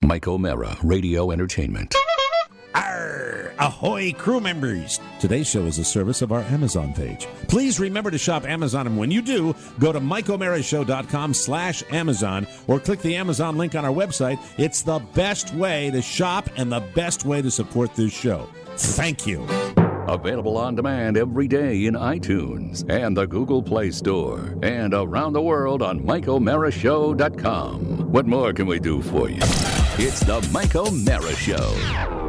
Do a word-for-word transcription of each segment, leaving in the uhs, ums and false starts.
Mike O'Mara, Radio Entertainment. Arr! Ahoy, crew members! Today's show is a service of our Amazon page. Please remember to shop Amazon, and when you do, go to mike o'mara show dot com slash Amazon or click the Amazon link on our website. It's the best way to shop and the best way to support this show. Thank you. Available on demand every day in iTunes and the Google Play Store and around the world on mike o'mara show dot com. What more can we do for you? It's the Mike O'Mara Show.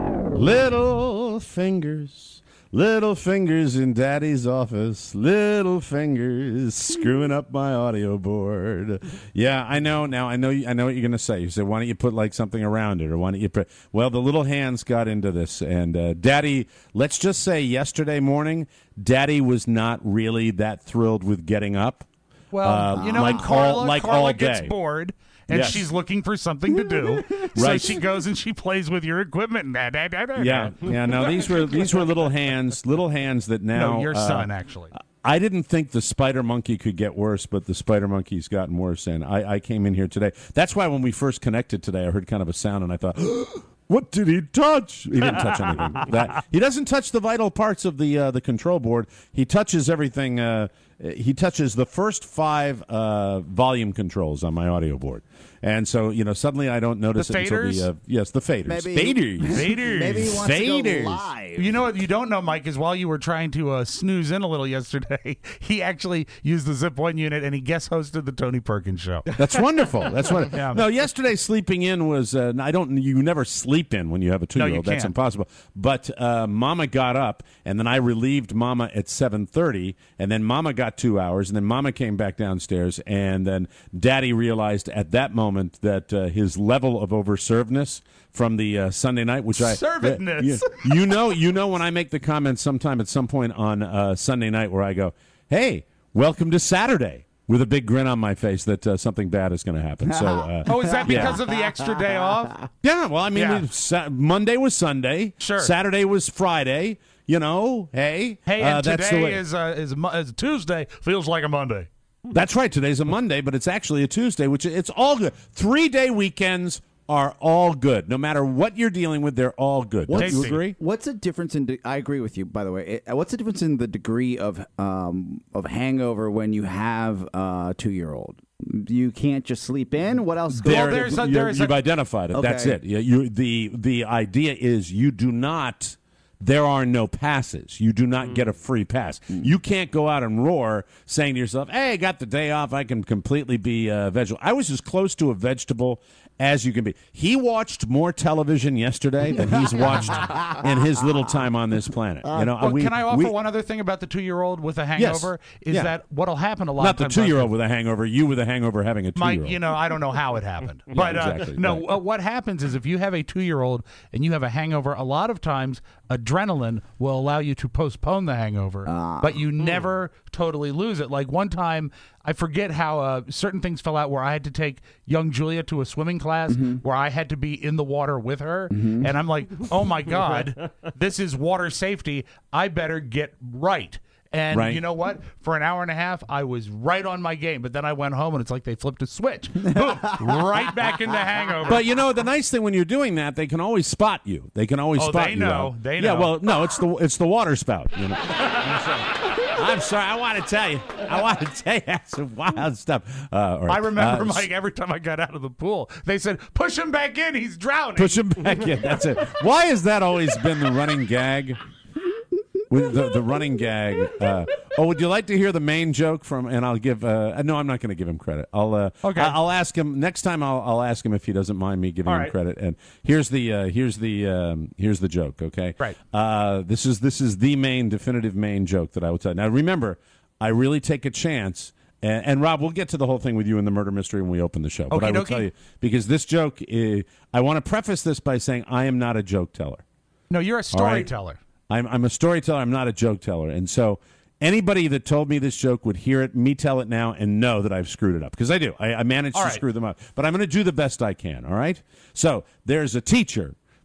Little fingers, little fingers in Daddy's office, little fingers screwing up my audio board. Yeah, I know. Now I know. I know what you're going to say. You say, "Why don't you put like something around it, or why don't you put?" Well, the little hands got into this, and uh, Daddy. Let's just say, yesterday morning, Daddy was not really that thrilled with getting up. Well, uh, you know, like Carla, all, like Carla all gets day. bored. And Yes. she's looking for something to do, so Right. she goes and she plays with your equipment. Yeah, yeah. No, these were these were little hands, little hands that now. No, your uh, son actually. I didn't think the spider monkey could get worse, but the spider monkey's gotten worse. And I, I came in here today. That's why when we first connected today, I heard kind of a sound, and I thought, what did he touch? He didn't touch anything. That he doesn't touch the vital parts of the uh, the control board. He touches everything. Uh, he touches the first five uh, volume controls on my audio board. And so, you know, suddenly I don't notice The it until faders? the, uh, yes, the faders. Maybe- Faders. Faders. Maybe he wants Faders. to go live. You know what you don't know, Mike, is while you were trying to uh, snooze in a little yesterday, he actually used the Zip One unit and he guest hosted the Tony Perkins show. That's wonderful. That's what. Yeah. No, yesterday sleeping in was. Uh, I don't. You never sleep in when you have a two-year-old. No, you That's can't. impossible. But uh, Mama got up, and then I relieved Mama at seven thirty, and then Mama got two hours, and then Mama came back downstairs, and then Daddy realized at that moment that uh, his level of overservedness from the uh, Sunday night, which I Servedness. you, you know, you know when I make the comment sometime at some point on uh, Sunday night where I go, "Hey, welcome to Saturday," with a big grin on my face that uh, something bad is going to happen. So, uh, Oh, is that yeah. because of the extra day off? Yeah, well, I mean, Yeah. we- sa- Monday was Sunday. Sure. Saturday was Friday. You know, hey. Hey, and uh, that's the today way. is, uh, is, Mo- is Tuesday. Feels like a Monday. That's right. Today's a Monday, but it's actually a Tuesday, which it's all good. Three-day weekends are all good. No matter what you're dealing with, they're all good. Don't you Tasty. agree? What's the difference in? De- I agree with you. By the way, It- what's the difference in the degree of um, of hangover when you have a two year old? You can't just sleep in. What else? goes Well, on? there's a- you- there's you've a- identified it. Okay. That's it. You, you, the the idea is you do not. There are no passes. You do not get a free pass. You can't go out and roar saying to yourself, "Hey, I got the day off. I can completely be uh, vegetable." I was as close to a vegetable as you can be. He watched more television yesterday than he's watched in his little time on this planet. You know, Well, we- can I offer we- one other thing about the two-year-old with a hangover? Is Yeah. that what'll happen a lot Not of the times? two-year-old with a hangover. You with a hangover having a two-year-old. Mike, you know, I don't know how it happened. But exactly, uh, no, right. uh, what happens is if you have a two-year-old and you have a hangover, a lot of times adrenaline will allow you to postpone the hangover, but you never totally lose it. Like one time, I forget how uh, certain things fell out where I had to take young Julia to a swimming class where I had to be in the water with her. And I'm like, oh, my God, this is water safety. I better get right. And Right. you know what? For an hour and a half, I was right on my game. But then I went home, and it's like they flipped a switch. Boom, right back into hangover. But you know the nice thing when you're doing that, they can always spot you. They can always Oh, spot they you. know. out. They Yeah, know. well, no, it's the it's the water spout. You know. I'm sorry. I'm sorry. I want to tell you. I want to tell you that's some wild stuff. Uh, all right. I remember, Uh, Mike, every time I got out of the pool, they said, push him back in. He's drowning. Push him back in. That's it. Why has that always been the running gag? With the, the running gag. Uh, oh, would you like to hear the main joke from? And I'll give. Uh, no, I'm not going to give him credit. I'll. Uh, Okay. I- I'll ask him next time. I'll, I'll ask him if he doesn't mind me giving All him right. credit. And here's the. Uh, here's the. Um, here's the joke. Okay. Right. Uh, this is this is the main definitive main joke that I will tell. Now remember, I really take a chance. And, and Rob, we'll get to the whole thing with you in the murder mystery when we open the show. But I will Okey-dokey. tell you because this joke. Is, I want to preface this by saying I am not a joke teller. No, you're a right. storyteller. I'm, I'm a storyteller. I'm not a joke teller. And so anybody that told me this joke would hear it, me tell it now, and know that I've screwed it up. Because I do. I, I managed All to right. screw them up. But I'm going to do the best I can, all right? So there's a teacher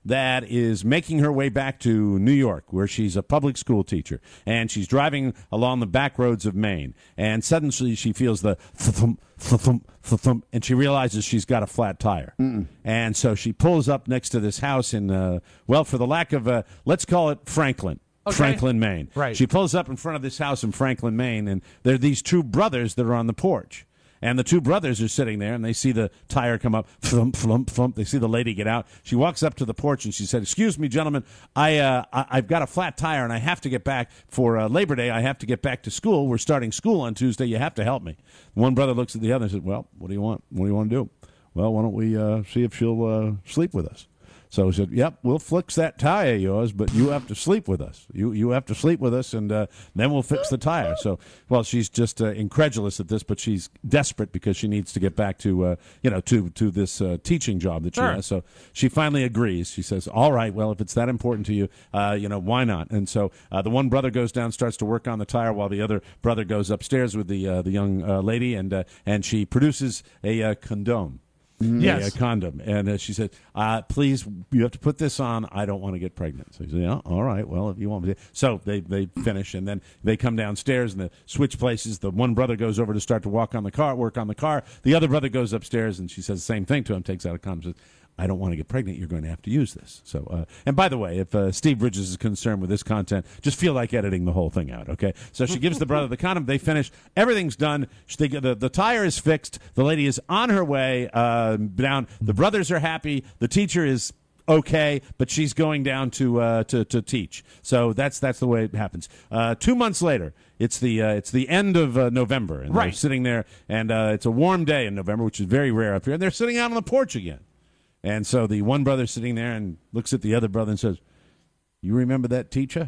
that is making her way back to New York, where she's a public school teacher, and she's driving along the back roads of Maine, and suddenly she feels the thump, thump, thump, and she realizes she's got a flat tire. Mm-mm. And so she pulls up next to this house in, uh, well, for the lack of, a, let's call it Franklin. Okay. Franklin, Maine. Right. She pulls up in front of this house in Franklin, Maine, and there are these two brothers that are on the porch. And the two brothers are sitting there, and they see the tire come up, flump, flump, flump. They see the lady get out. She walks up to the porch, and she said, excuse me, gentlemen, I, uh, I, I've got a flat tire, and I have to get back for uh, Labor Day. I have to get back to school. We're starting school on Tuesday. You have to help me. One brother looks at the other and says, well, what do you want? What do you want to do? Well, why don't we uh, see if she'll uh, sleep with us? So he said, yep, we'll fix that tire of yours, but you have to sleep with us. You you have to sleep with us, and uh, then we'll fix the tire. So, well, she's just uh, incredulous at this, but she's desperate because she needs to get back to, uh, you know, to, to this uh, teaching job that she sure. has. So she finally agrees. She says, all right, well, if it's that important to you, uh, you know, why not? And so uh, the one brother goes down, starts to work on the tire, while the other brother goes upstairs with the uh, the young uh, lady, and uh, and she produces a uh, condom. Yes. A, a condom. And uh, she said, uh, please, you have to put this on. I don't want to get pregnant. So he said, yeah, all right, well, if you want me to. So they, they finish, and then they come downstairs, and they switch places. The one brother goes over to start to walk on the car, work on the car. The other brother goes upstairs, and she says the same thing to him, takes out a condom, says, I don't want to get pregnant. You're going to have to use this. So, uh, and by the way, if uh, Steve Bridges is concerned with this content, just feel like editing the whole thing out, okay? So she gives the brother the condom. They finish. Everything's done. She, the, the tire is fixed. The lady is on her way uh, down. The brothers are happy. The teacher is okay, but she's going down to uh, to, to teach. So that's that's the way it happens. Uh, two months later, it's the uh, it's the end of uh, November, and right. they're sitting there, and uh, it's a warm day in November, which is very rare up here, and they're sitting out on the porch again. And so the one brother's sitting there and looks at the other brother and says, you remember that teacher?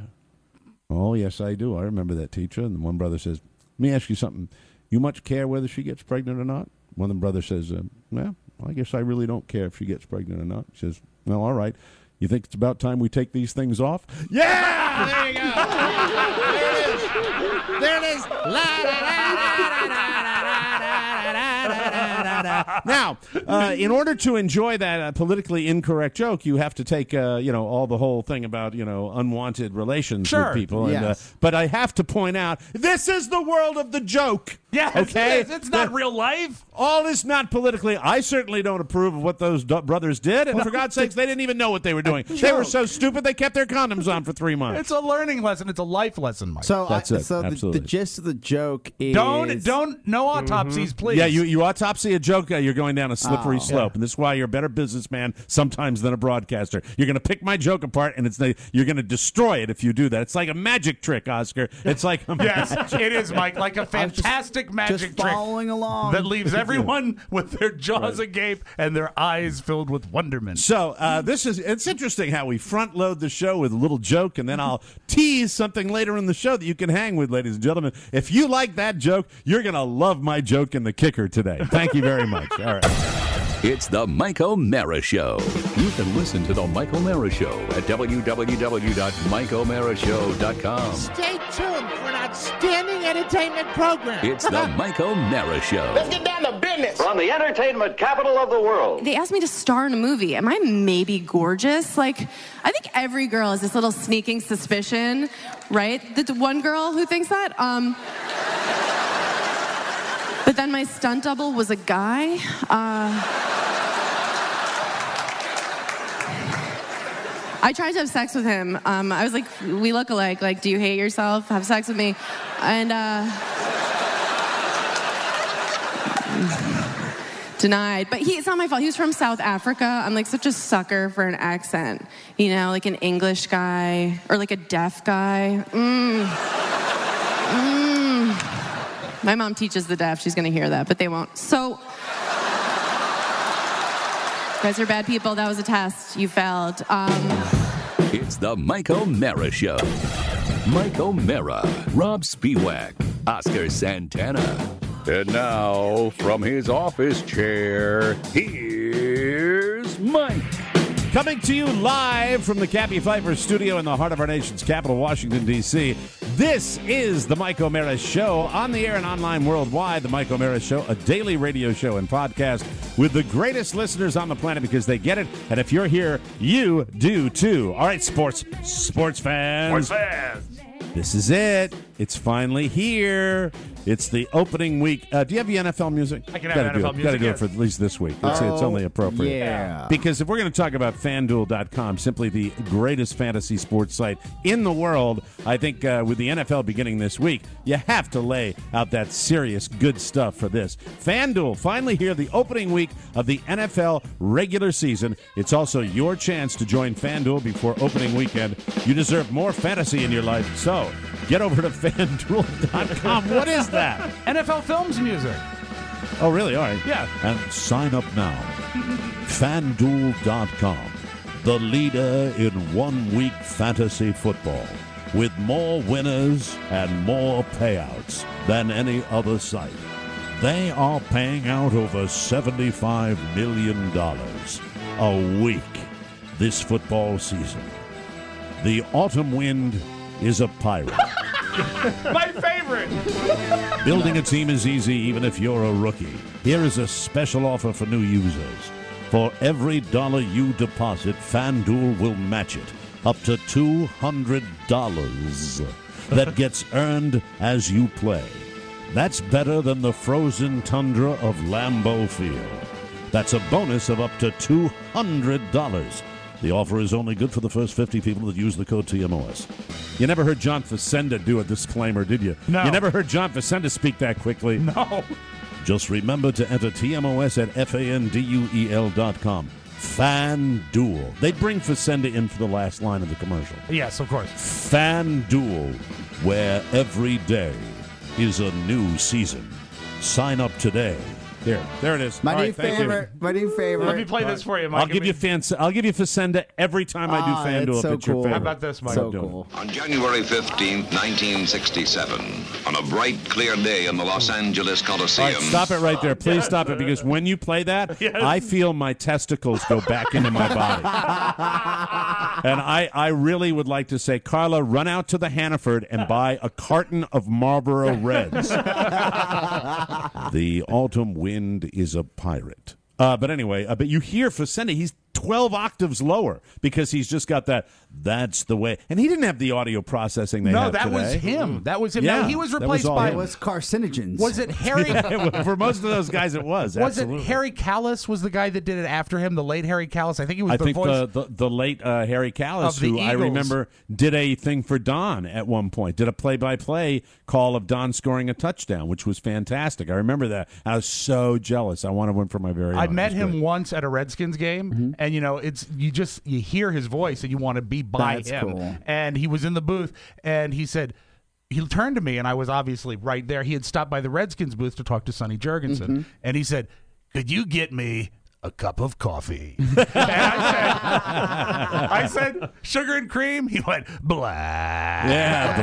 Oh, yes, I do. I remember that teacher. And the one brother says, let me ask you something. You much care whether she gets pregnant or not? One of the brothers says, uh, well, I guess I really don't care if she gets pregnant or not. She says, well, all right. You think it's about time we take these things off? Yeah! There you go. There it is. There it is. La, da, da, da, da, da, Now, uh, in order to enjoy that uh, politically incorrect joke, you have to take, uh, you know, all the whole thing about, you know, unwanted relations sure. with people. Yes. And, uh, but I have to point out, this is the world of the joke. Yeah, okay? It's, it's not the, real life. All is not politically. I certainly don't approve of what those do- brothers did. And for God's sakes, they didn't even know what they were doing. They were so stupid, they kept their condoms on for three months. It's a learning lesson. It's a life lesson, Mike. So, That's I, it. so the, Absolutely. the gist of the joke is don't don't no autopsies, please. Yeah, you, you autopsy a joke, uh, you're going down a slippery Oh. slope, and this is why you're a better businessman sometimes than a broadcaster. You're going to pick my joke apart, and it's you're going to destroy it if you do that. It's like a magic trick, Oscar. It's like a Yes, magic- it is, Mike. Like a fantastic magic just trick following along. that leaves everyone with their jaws agape and their eyes filled with wonderment. So uh, this is it's interesting how we front load the show with a little joke, and then I'll tease something later in the show that you can hang with, ladies and gentlemen. If you like that joke, you're going to love my joke in the kicker today. Thank you very much. All right. It's the Mike O'Mara Show. You can listen to the Mike O'Mara Show at w w w dot mike o'mara show dot com. Stay tuned for an outstanding entertainment program. It's the Mike O'Mara Show. Let's get down to business. From the entertainment capital of the world. They asked me to star in a movie. Am I maybe gorgeous? Like, I think every girl has this little sneaking suspicion, right? The one girl who thinks that. Um, but then my stunt double was a guy. Uh, I tried to have sex with him. Um, I was like, we look alike. Like, do you hate yourself? Have sex with me. And, uh... denied. But he, it's not my fault. He was from South Africa. I'm like such a sucker for an accent. You know, like an English guy or like a deaf guy. Mm. Mm. My mom teaches the deaf. She's going to hear that, but they won't. So, you guys are bad people. That was a test. You failed. Um, It's the Mike O'Mara Show. Mike O'Mara, Rob Spiewak, Oscar Santana. And now, from his office chair, here's Mike. Coming to you live from the Cappy Pfeiffer studio in the heart of our nation's capital, Washington, D C This is the Mike O'Mara Show, on the air and online worldwide. The Mike O'Mara Show, a daily radio show and podcast with the greatest listeners on the planet because they get it. And if you're here, you do too. All right, sports, sports fans. Sports fans. This is it. It's finally here. It's the opening week. Uh, do you have the N F L music? I can have Gotta N F L do it. music, Got to do yes. it for at least this week. It's, it's only appropriate. Yeah. Because if we're going to talk about FanDuel dot com, simply the greatest fantasy sports site in the world, I think uh, with the N F L beginning this week, you have to lay out that serious good stuff for this. FanDuel, finally here, the opening week of the N F L regular season. It's also your chance to join FanDuel before opening weekend. You deserve more fantasy in your life, so get over to FanDuel dot com. What is that? N F L Films music. Oh, really? All right. Yeah. And sign up now. FanDuel dot com, the leader in one-week fantasy football, with more winners and more payouts than any other site. They are paying out over seventy-five million dollars a week this football season. The autumn wind is a pirate. My favorite. Building a team is easy even if you're a rookie. Here is a special offer for new users. For every dollar you deposit, FanDuel will match it up to two hundred dollars. That gets earned as you play. That's better than the frozen tundra of Lambeau Field. That's a bonus of up to two hundred dollars. The offer is only good for the first fifty people that use the code T M O S. You never heard John Facenda do a disclaimer, did you? No. You never heard John Facenda speak that quickly? No. Just remember to enter T M O S at F A N D U E L dot com. FanDuel. They bring Facenda in for the last line of the commercial. Yes, of course. FanDuel, where every day is a new season. Sign up today. There, there it is. My All new right, thank you. favorite. My new favorite. Let me play this for you, Mike. I'll give you fan. I'll give you Facenda every time I do Ah, FanDuel. it's if so it's your cool. favorite. How about this, Mike? So Do it. cool. On January fifteenth, nineteen sixty-seven, on a bright, clear day in the Los Angeles All Coliseum. right, stop it right there. Please stop it because when you play that, Yes. I feel my testicles go back into my body. And I, I really would like to say, Carla, run out to the Hannaford and buy a carton of Marlboro Reds. The autumn wind is a pirate. Uh, but anyway, uh, but you hear Facenda, he's twelve octaves lower because he's just got that, that's the way. And he didn't have the audio processing they No, have that today. was him. That was him. Yeah, no, he was that was replaced all by. him. It was carcinogens. Was it Harry? For most of those guys, it was. Was absolutely. it Harry Callis? Was the guy that did it after him? The late Harry Callis. I think he was I the think voice. the, the the late uh, Harry Callis, Of the who I Eagles. remember did a thing for Don at one point, did a play-by-play call of Don scoring a touchdown, which was fantastic. I remember that. I was so jealous. I wanted one for my very own. I It met was him great. once at a Redskins game, Mm-hmm. and you know, it's you just you hear his voice and you want to be by That's him. cool. And he was in the booth, and he said. He turned to me, and I was obviously right there. He had stopped by the Redskins booth to talk to Sonny Jurgensen, Mm-hmm. and he said, "Could you get me a cup of coffee?" And I said, I said, "Sugar and cream." He went, "Black." Yeah,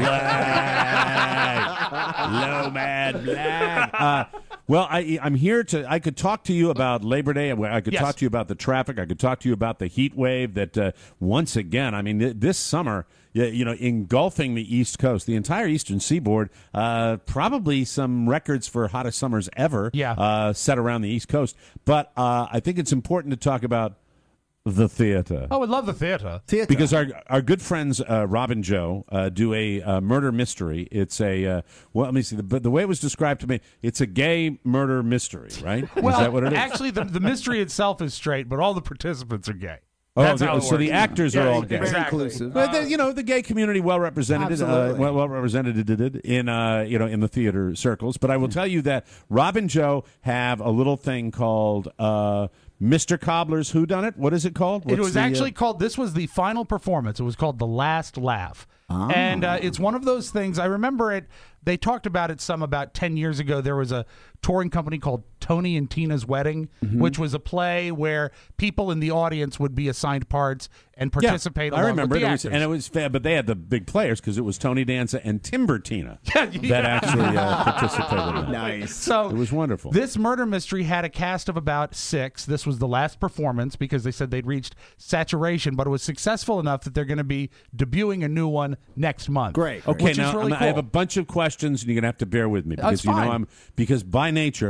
black. Low man, black. Uh, well, I, I'm here to. I could talk to you about Labor Day. I could Yes. talk to you about the traffic. I could talk to you about the heat wave that uh, once again. I mean, th- this summer, you, you know, engulfing the East Coast, the entire Eastern Seaboard. Uh, probably some records for hottest summers ever. Yeah. Uh, set around the East Coast. But uh, I think it's important to talk about the theater. Oh, I love the theater. Theater. Because our our good friends uh, Rob and Joe uh, do a uh, murder mystery. It's a uh, well, let me see. The, the way it was described to me, it's a gay murder mystery, right? Well, is that what it is? actually, the, the mystery itself is straight, but all the participants are gay. oh, That's the- how it so the works. actors are Yeah, all gay. Very exactly. inclusive. But the, you know, the gay community well represented, uh, Absolutely. well, well represented in uh, you know in the theater circles. But I will tell you that Rob and Joe have a little thing called uh, Mister Cobbler's Whodunit. What is it called? It What's was the, uh, actually called, this was the final performance. It was called The Last Laugh. And uh, it's one of those things, I remember it, they talked about it some about ten years ago. There was a touring company called Tony and Tina's Wedding, which was a play where people in the audience would be assigned parts and Yeah, participate I along remember with it, the it was, actors. and it was fa- but they had the big players because it was Tony Danza and Timber Tina Yeah, that yeah. actually uh, participated in that. Nice. So It was wonderful. This murder mystery had a cast of about six. This was the last performance because they said they'd reached saturation, but it was successful enough that they're going to be debuting a new one next month. Great, great. Okay, Which now is really I'm- I have cool. a bunch of questions, and you're gonna have to bear with me That's because you know fine. I'm because by nature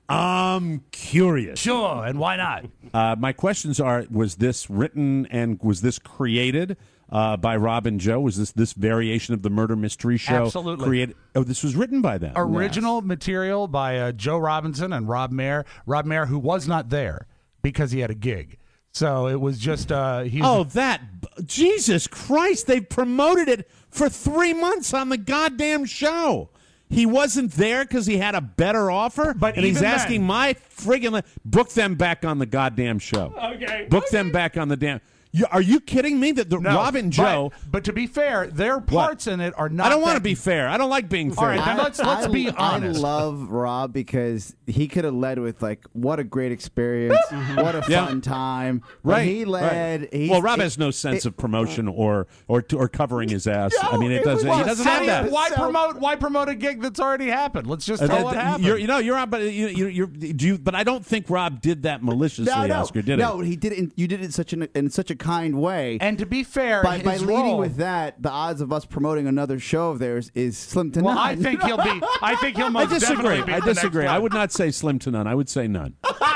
I'm curious. Sure, and why not? Uh, my questions are: was this written and was this created uh, by Rob and Joe? Was this this variation of the murder mystery show Absolutely. created? Oh, this was written by them. Original material by uh, Joe Robinson and Rob Mayer. Rob Mayer, who was not there because he had a gig. So it was just uh, he. Oh, that Jesus Christ! They promoted it for three months on the goddamn show. He wasn't there because he had a better offer, But and he's even asking then- my friggin' li- book them back on the goddamn show. Okay. Book them back on the damn. You, are you kidding me? That the No, Rob and but- Joe. But, to be fair, their parts in it are not. I don't want to that- be fair. I don't like being fair. All right, then let's let's I, be honest. I love Rob because he could have led with like, what a great experience, what a Yeah. fun time. But Right. he led. right. he's- Well, Rob it- has no sense it- of promotion or or or covering his ass. I mean, it it doesn't. was He doesn't How have do you- that. Why So- promote? Why promote a gig that's already happened? Let's just Uh, tell that- what that- happened. You're, you know, you're on, but you, you, you're. Do you? But I don't think Rob did that maliciously, No, no, Oscar. Did no. it? He did it. In, you did it in such an in such a kind way. and to be fair, by, his by leading role, with that, the odds of us promoting another show of theirs is slim to Well, none. I think he'll be. I think he'll I most disagree. definitely be I the next disagree. I one. would not say slim to none. I would say none.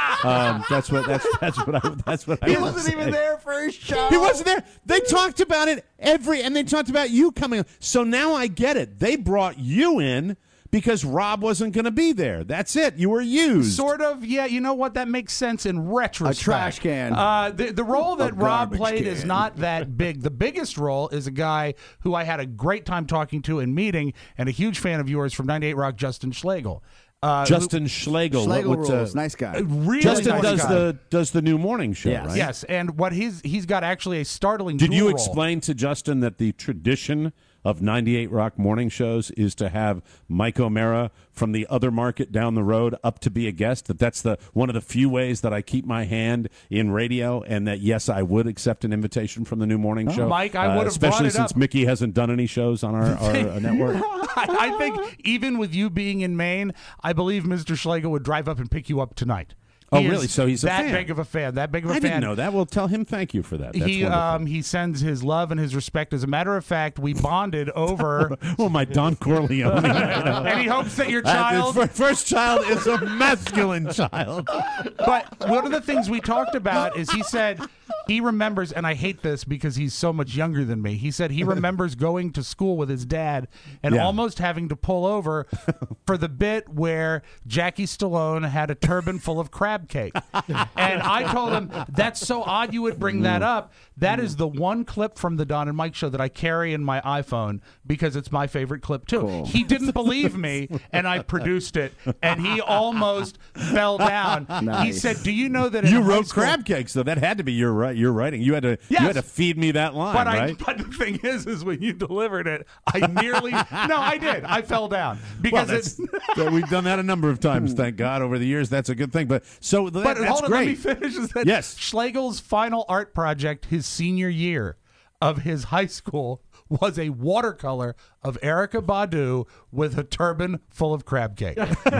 um, that's what. That's that's what I. That's what I. he would wasn't say. even there for his show. He wasn't there. They talked about it every, and they talked about you coming. So now I get it. They brought you in because Rob wasn't going to be there. That's it. You were used. Sort of, yeah. You know what? That makes sense in retrospect. A trash can. Uh, the the role that A Rob garbage played can. is not that big. The biggest role is a guy who I had a great time talking to and meeting, and a huge fan of yours from ninety-eight Rock, Justin Schlegel. Uh, Justin Schlegel. Schlegel what, what's, uh, rules. Nice guy. who- really Justin nice does guy. the does the new morning show, Yes. right? Yes, and what he's he's got actually a startling. Did you dual role. explain to Justin that the tradition of ninety-eight Rock morning shows is to have Mike O'Mara from the other market down the road up to be a guest? That that's the one of the few ways that I keep my hand in radio, and that yes, I would accept an invitation from the new morning show. Mike, I uh, would have brought especially it since up. Mickey hasn't done any shows on our, our uh, network. I, I think even with you being in Maine, I believe Mister Schlegel would drive up and pick you up tonight. Oh, He is really? So he's a that fan. big of a fan. That big of a I fan. didn't know that. Well, tell him thank you for that. That's he wonderful. um he sends his love and his respect. As a matter of fact, we bonded over, oh, my Don Corleone. you know. and he hopes that your Uh, child. his fir- first child is a masculine child. But one of the things we talked about is he said he remembers, and I hate this because he's so much younger than me. He said he remembers going to school with his dad and Yeah. almost having to pull over for the bit where Jackie Stallone had a turban full of crab cake. And I told him, that's so odd you would bring that up. That is the one clip from the Don and Mike show that I carry in my iPhone because it's my favorite clip, too. Cool. He didn't believe me, and I produced it, and he almost fell down. He Nice. said, do you know that in You high wrote school- crab cakes, though. That had to be your right. Your writing. You had to. Yes. You had to feed me that line, But I, right? but the thing is, is when you delivered it, I nearly no, I did. I fell down Well, because that's, it's. that we've done that a number of times. Thank God over the years. That's a good thing. But so that, But that's hold on, great. let me finish. Is that Yes. Schlegel's final art project, his senior year of his high school, was a watercolor of Erica Badu with a turban full of crab cake.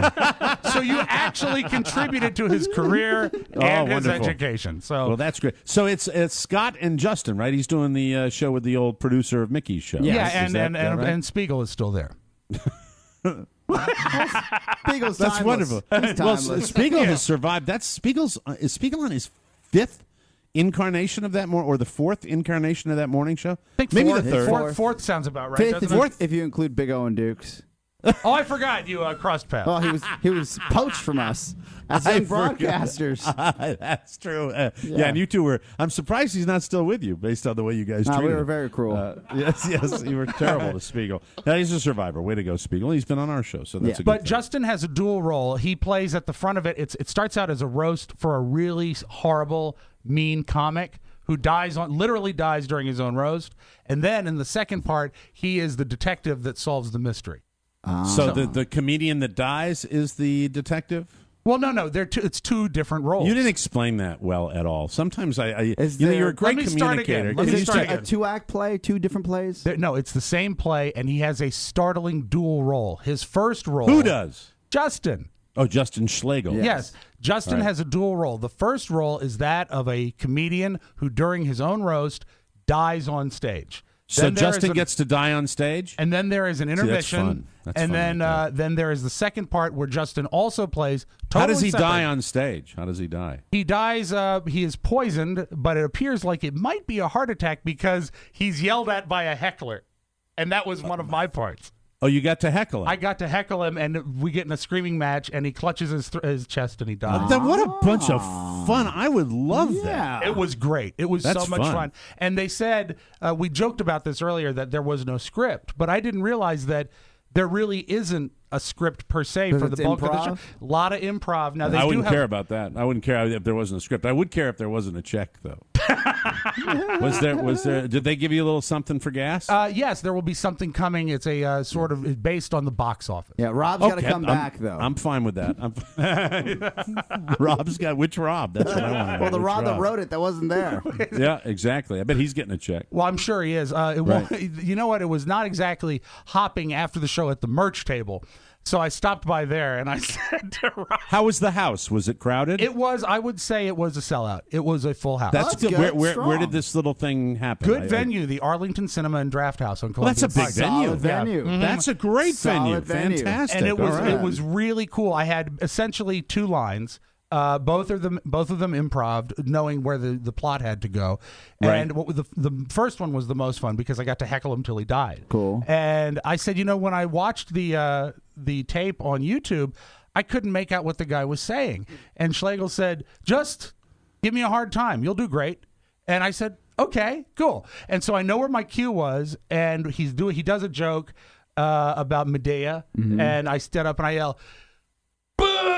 So you actually contributed to his career and Oh, his wonderful. education. So Well, that's great. So it's it's Scott and Justin, right? He's doing the uh, show with the old producer of Mickey's show. yeah, Is and that- and that and, right? and Spiegel is still there. Spiegel's That's timeless. wonderful. He's Well, timeless. Spiegel Yeah. has survived. That's Spiegel's. Uh, is Spiegel on his fifth incarnation of that morning, or the fourth incarnation of that morning show? I think Maybe fourth, the third. Fourth, fourth sounds about right. Fifth, doesn't if, it? if you include Big O and Dukes. Oh, I forgot you uh, crossed paths. Well, he was he was poached from us as I young forgot. broadcasters. That's true. Uh, yeah. Yeah. and you two were. I'm surprised he's not still with you, based on the way you guys Nah, we treated were him. very cruel. Uh, yes, yes, you were terrible to Spiegel. Now he's a survivor. Way to go, Spiegel. He's been on our show, so that's Yeah. a good But thing. Justin has a dual role. He plays at the front of it. It's it starts out as a roast for a really horrible, mean comic who dies on literally dies during his own roast, and then in the second part, he is the detective that solves the mystery. So the, the comedian that dies is the detective? Well, no, no, they're two, it's two different roles. You didn't explain that well at all. Sometimes I, I Is you know, there- you're a great Let me start again. communicator. Let Can me you start just- again. a two act play, two different plays. There- no, it's the same play, and he has a startling dual role. His first role, Who does? Justin. Oh, Justin Schlegel. Yes. Justin has a dual role. The first role is that of a comedian who, during his own roast, dies on stage. So Then there Justin is a- gets to die on stage? And then there is an intermission. fun. That's and fun then like uh, then there is the second part where Justin also plays. Totally How does he separate. die on stage? How does he die? He dies. Uh, he is poisoned, but it appears like it might be a heart attack because he's yelled at by a heckler, and that was one of my parts. Oh, you got to heckle him. I got to heckle him, and we get in a screaming match, and he clutches his th- his chest, and he dies. Then what a bunch of fun. I would love that. It was great. It was That's so much fun. fun. And they said, uh, we joked about this earlier, that there was no script, but I didn't realize that there really isn't a script per se for the it's bulk of the improv? show. A lot of improv. Now they I do wouldn't have, care about that. I wouldn't care if there wasn't a script. I would care if there wasn't a check, though. was there? Was there? Did they give you a little something for gas? Uh, yes, there will be something coming. It's a uh, sort of it's based on the box office. Yeah, Rob's got to Okay, come I'm- back though. I'm fine with that. I'm Rob's got which Rob? That's what I want to know. well, the Which Rob that wrote it that wasn't there. Yeah, exactly. I bet he's getting a check. Well, I'm sure he is. Uh, it Right. wa- you know what? It was not exactly hopping after the show at the merch table. So I stopped by there and I said to Rob, How was the house? Was it crowded? it was, I would say it was a sellout. It was a full house. That's, That's good. good. Where, where, Strong. where did this little thing happen? Good I- I- venue, the Arlington Cinema and Draft House on Well, Columbia that's a big Pike. venue. Solid venue. Yeah. That's a great venue. Solid venue. Fantastic. And it was All right. it was really cool. I had essentially two lines. Uh, both of them, both of them improv, knowing where the, the plot had to go. Right. And what was the the first one was the most fun because I got to heckle him till he died. Cool. And I said, you know, when I watched the uh, the tape on YouTube, I couldn't make out what the guy was saying. And Schlegel said, "Just give me a hard time. You'll do great." And I said, "Okay, cool." And so I know where my cue was, and he's doing. He does a joke uh, about Medea, and I stood up and I yell, "Boo!"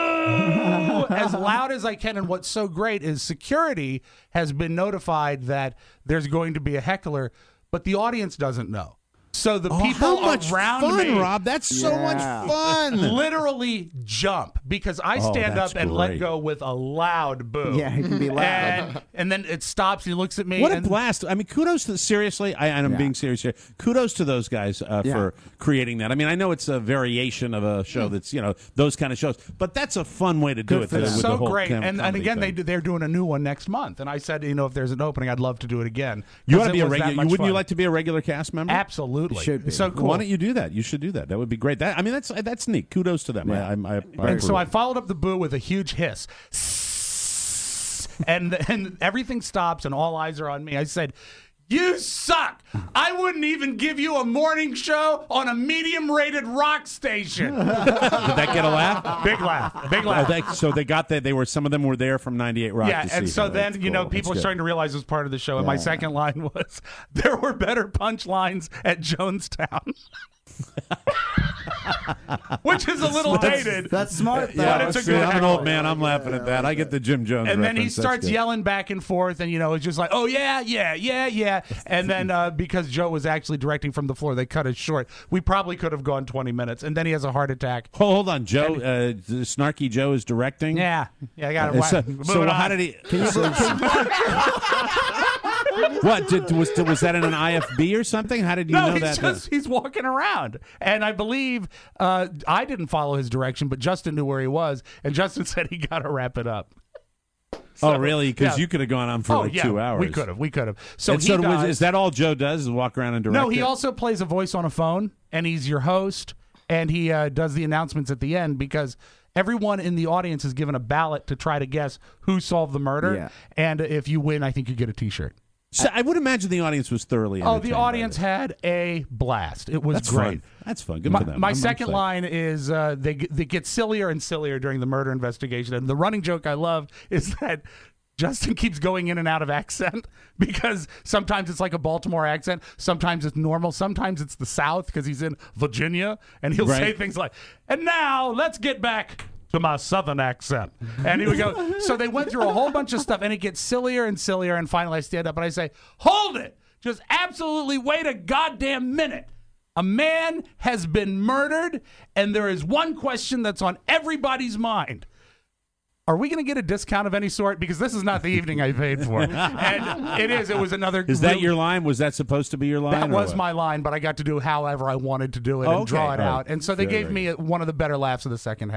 as loud as I can. And what's so great is security has been notified that there's going to be a heckler, but the audience doesn't know. So the Oh, people how much around fun, me Rob? That's so much Yeah. fun. literally jump because I Oh, stand that's up and let great. go with a loud boo. Yeah, he can be loud. And, and then it stops and he looks at me. What a and, blast! I mean, kudos to seriously. I, and I'm Yeah. being serious here. Kudos to those guys uh, Yeah. for creating that. I mean, I know it's a variation of a show that's you know those kind of shows, but that's a fun way to do Good it. for with them. the so whole great. com- And, and comedy again, they thing. do, they're doing a new one next month. And I said, you know, if there's an opening, I'd love to do it again. You 'Cause want to it be a was that regular? much Wouldn't you fun. like to be a regular cast member? Absolutely. Should be. So cool. Why don't you do that? You should do that. That would be great. That I mean, that's that's neat. Kudos to them. Yeah. I, I, I, I And so I approve. followed up the boo with a huge hiss. And and everything stops and all eyes are on me. I said, "You suck. I wouldn't even give you a morning show on a medium-rated rock station." Did that get a laugh? Big laugh. Big Oh, laugh. they, so they got that. They were some of them were there from ninety-eight Rock. Yeah, to and see so them. then, That's you know, cool. people are That's starting to realize it was part of the show. And my Yeah. second line was, there were better punchlines at Jonestown. Which is a little dated. That's smart. good. Though. Yeah, But it's a see, good I'm an heckle. old man. I'm laughing at that. I get the Jim Jones. And then he reference. That's starts good. yelling back and forth, and you know, it's just like, "Oh yeah, yeah, yeah, yeah." And then uh, because Joe was actually directing from the floor, they cut it short. We probably could have gone twenty minutes, and then he has a heart attack. Oh, hold on, Joe. Uh, Snarky Joe is directing. Yeah, yeah, I got it. Uh, so, Moving so how on. did he? What did, was was that in an I F B or something? How did you No, know he's that? just he's walking around, and I believe uh, I didn't follow his direction, but Justin knew where he was, and Justin said he got to wrap it up. oh, really? Because yeah. you could have gone on for oh like yeah, two hours. we could have, we could have. So And he so was, dies. is that all Joe does? Is walk around and direct? No, he it? also plays a voice on a phone, and he's your host, and he uh, does the announcements at the end because everyone in the audience is given a ballot to try to guess who solved the murder, Yeah. and if you win, I think you get a T-shirt. So I would imagine the audience was thoroughly. Oh, entertained the by audience this. had a blast. It was That's great. fun. That's fun. Good My, for them. my I'm- I'm second psyched. line is uh, they g- they get sillier and sillier during the murder investigation, and the running joke I love is that Justin keeps going in and out of accent because sometimes it's like a Baltimore accent, sometimes it's normal, sometimes it's the South because he's in Virginia, and he'll say Right. things like, "And now let's get back to my Southern accent," and he would go. So they went through a whole bunch of stuff, and it gets sillier and sillier, and finally I stand up and I say, "Hold it! Just absolutely wait a goddamn minute." A man has been murdered, and there is one question that's on everybody's mind. Are we going to get a discount of any sort? Because this is not the evening I paid for. And it is. It was another. Is that real- your line? Was that supposed to be your line? That or was what? my line, but I got to do however I wanted to do it Oh, and draw okay. it All right. out. And so they Very, gave very me a, one of the better laughs of the second half.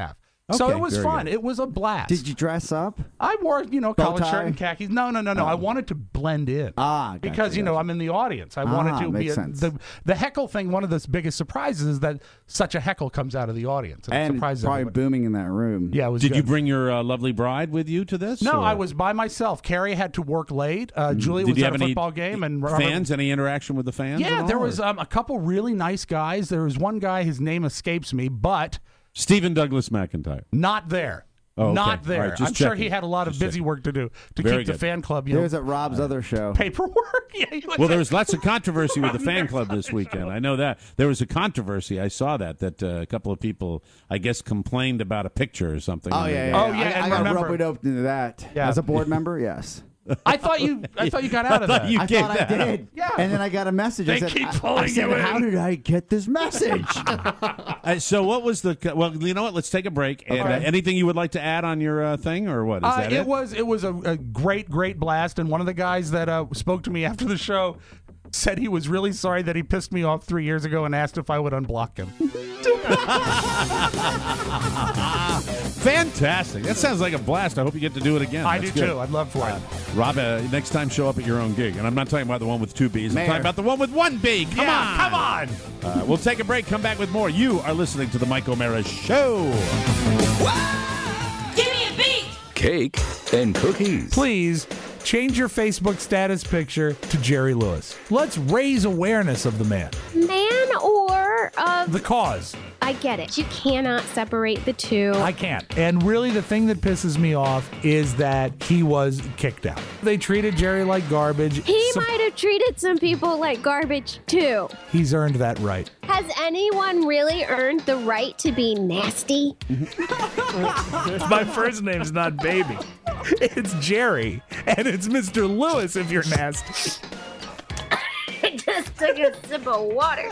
So Okay, it was very fun. good. It was a blast. Did you dress up? I wore, you know, Bow collared shirt tie? and khakis. No, no, no, no. I wanted to blend in. Ah, gotcha, because you know gotcha. I'm in the audience. I Ah, wanted to be makes a, sense. the the heckle thing. One of the biggest surprises is that such a heckle comes out of the audience. And, it And surprises probably everybody. booming in that room. Yeah, it was. Did good. you bring your uh, lovely bride with you to this? No, or- I was by myself. Carrie had to work late. Uh, Julie Did was you at have a any football game, and Robert- fans? Any interaction with the fans? at Yeah, all, there or- was um, a couple really nice guys. There was one guy. His name escapes me, but Stephen Douglas McIntyre. not there. Oh, okay. Not there. All right, just I'm sure checking. he had a lot of Just busy checking. work to do to Very keep the good. fan club. You He know, was at Rob's other show. paperwork. Yeah, he was Well, at- there was lots of controversy with the fan club this weekend. I know that. There was a controversy. I saw that, that uh, a couple of people, I guess, complained about a picture or something. Oh, when they yeah, yeah. got- Oh, yeah, I, and I got remember- roped up into that. Yeah. As a board member, yes. I thought you. I thought you got out of thought that. you I gave thought I that up. did. Yeah. And then I got a message. I They said, keep I, I pulling said, you in. how did I get this message? Uh, so what was the, well, you know what? Let's take a break. And uh, Okay. anything you would like to add on your uh, thing or what? Is Uh, that it, it? was it was a, a great great blast, and one of the guys that uh, spoke to me after the show said he was really sorry that he pissed me off three years ago and asked if I would unblock him. Fantastic. That sounds like a blast. I hope you get to do it again. I That's do good. too. I'd love for it. Rob, uh, next time show up at your own gig. And I'm not talking about the one with two B's. I'm Mayor. talking about the one with one B. Come Yeah, on. come on. Uh, we'll take a break. Come back with more. You are listening to the Mike O'Mara Show. Give me a beat! Cake and cookies. Please change your Facebook status picture to Jerry Lewis. Let's raise awareness of the man, Man or of the cause. I get it. You cannot separate the two. I can't. And really, the thing that pisses me off is that he was kicked out. They treated Jerry like garbage. he So- might have treated some people like garbage too. He's earned that right. Has anyone really earned the right to be nasty? My first name's not Baby. It's Jerry, and it's Mister Lewis if you're nasty. I just took a sip of water.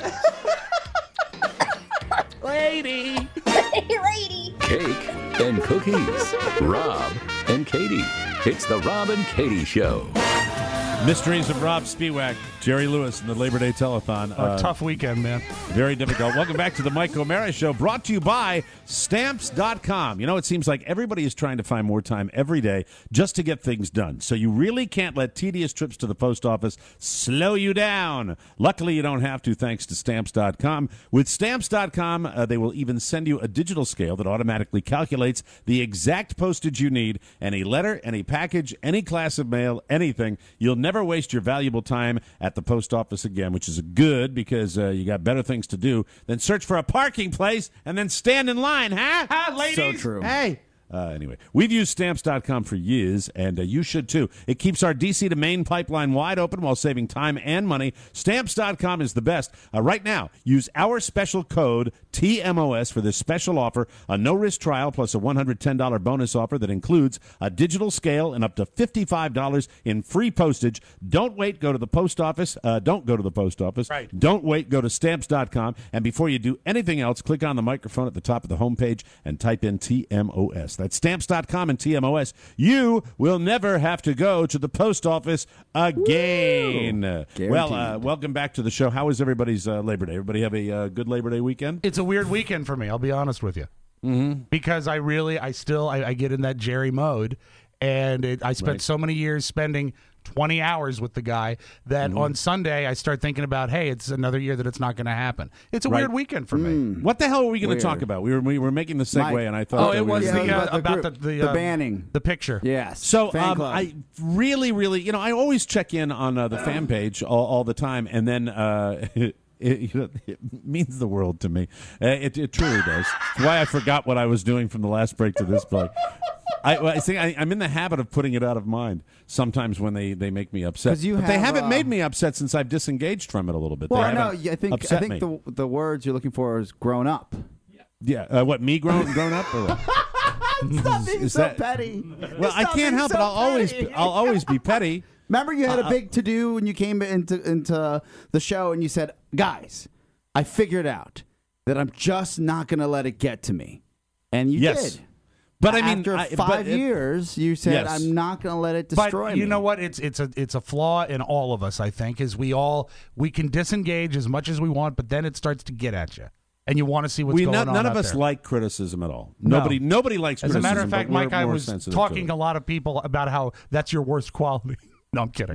Lady. Hey, lady. Cake and cookies. Rob and Katie. It's the Rob and Katie Show. Mysteries of Rob Spiewak, Jerry Lewis, and the Labor Day Telethon. A Uh, tough weekend, man. Very difficult. Welcome back to the Mike O'Mara Show, brought to you by Stamps dot com. You know, it seems like everybody is trying to find more time every day just to get things done. So you really can't let tedious trips to the post office slow you down. Luckily, you don't have to, thanks to Stamps dot com. With Stamps dot com, uh, they will even send you a digital scale that automatically calculates the exact postage you need. Any letter, any package, any class of mail, anything. You'll never waste your valuable time at the post office again, which is good because uh, you got better things to do than search for a parking place and then stand in line, huh? Ah, ladies. So true. Hey. Uh, anyway, we've used Stamps dot com for years, and uh, you should too. It keeps our D C to Maine pipeline wide open while saving time and money. Stamps dot com is the best. Uh, right now, use our special code T M O S for this special offer, a no-risk trial plus a one hundred ten dollars bonus offer that includes a digital scale and up to fifty-five dollars in free postage. Don't wait. Go to the post office. Uh, don't go to the post office. Right. Don't wait. Go to Stamps dot com, and before you do anything else, click on the microphone at the top of the homepage and type in T M O S. That's Stamps dot com and T M O S. You will never have to go to the post office again. Uh, Well, uh, welcome back to the show. How was everybody's uh, Labor Day? Everybody have a uh, good Labor Day weekend? It's a weird weekend for me, I'll be honest with you. Mm-hmm. Because I really, I still, I, I get in that Jerry mode. And it, I spent Right. so many years spending twenty hours with the guy that Mm-hmm. on Sunday I start thinking about, hey, it's another year that it's not going to happen. It's a Right. weird weekend for me. What the hell are we going to Weird. talk about? We were we were making the segue, Mike. and I thought Oh, that it we was were- Yeah, the, it was uh, about the about the group. the, The uh, banning. the picture. Yes. So Fan um, club. I really, really, you know, I always check in on uh, the fan page all, all the time, and then uh, it, it, it means the world to me. Uh, it, it truly does. It's why I forgot what I was doing from the last break to this break. I, well, I think I, I'm in the habit of putting it out of mind sometimes when they, they make me upset. 'Cause you but they have, haven't uh, made me upset since I've disengaged from it a little bit. Well, they I know. haven't I think I upset think me. the the words you're looking for is grown up. yeah, uh, what me grown grown up? Or what? Stop being Is so that- petty. Well, I Stop can't being help so it. I'll always petty. I'll always be petty. Remember, you had Uh, a big to do when you came into into the show, and you said, "Guys, I figured out that I'm just not going to let it get to me," and you Yes. did. But I mean, after I- five but it- years, you said, Yes. "I'm not going to let it destroy But me." you know what? It's it's a it's a flaw in all of us. I think is we all we can disengage as much as we want, but then it starts to get at you, and you want to see what's we going none, on. none of out us there. like criticism at all. No. Nobody, nobody likes As a criticism. matter of fact, but we're Mike, I more was sensitive talking to a it. lot of people about how that's your worst quality. No, I'm kidding.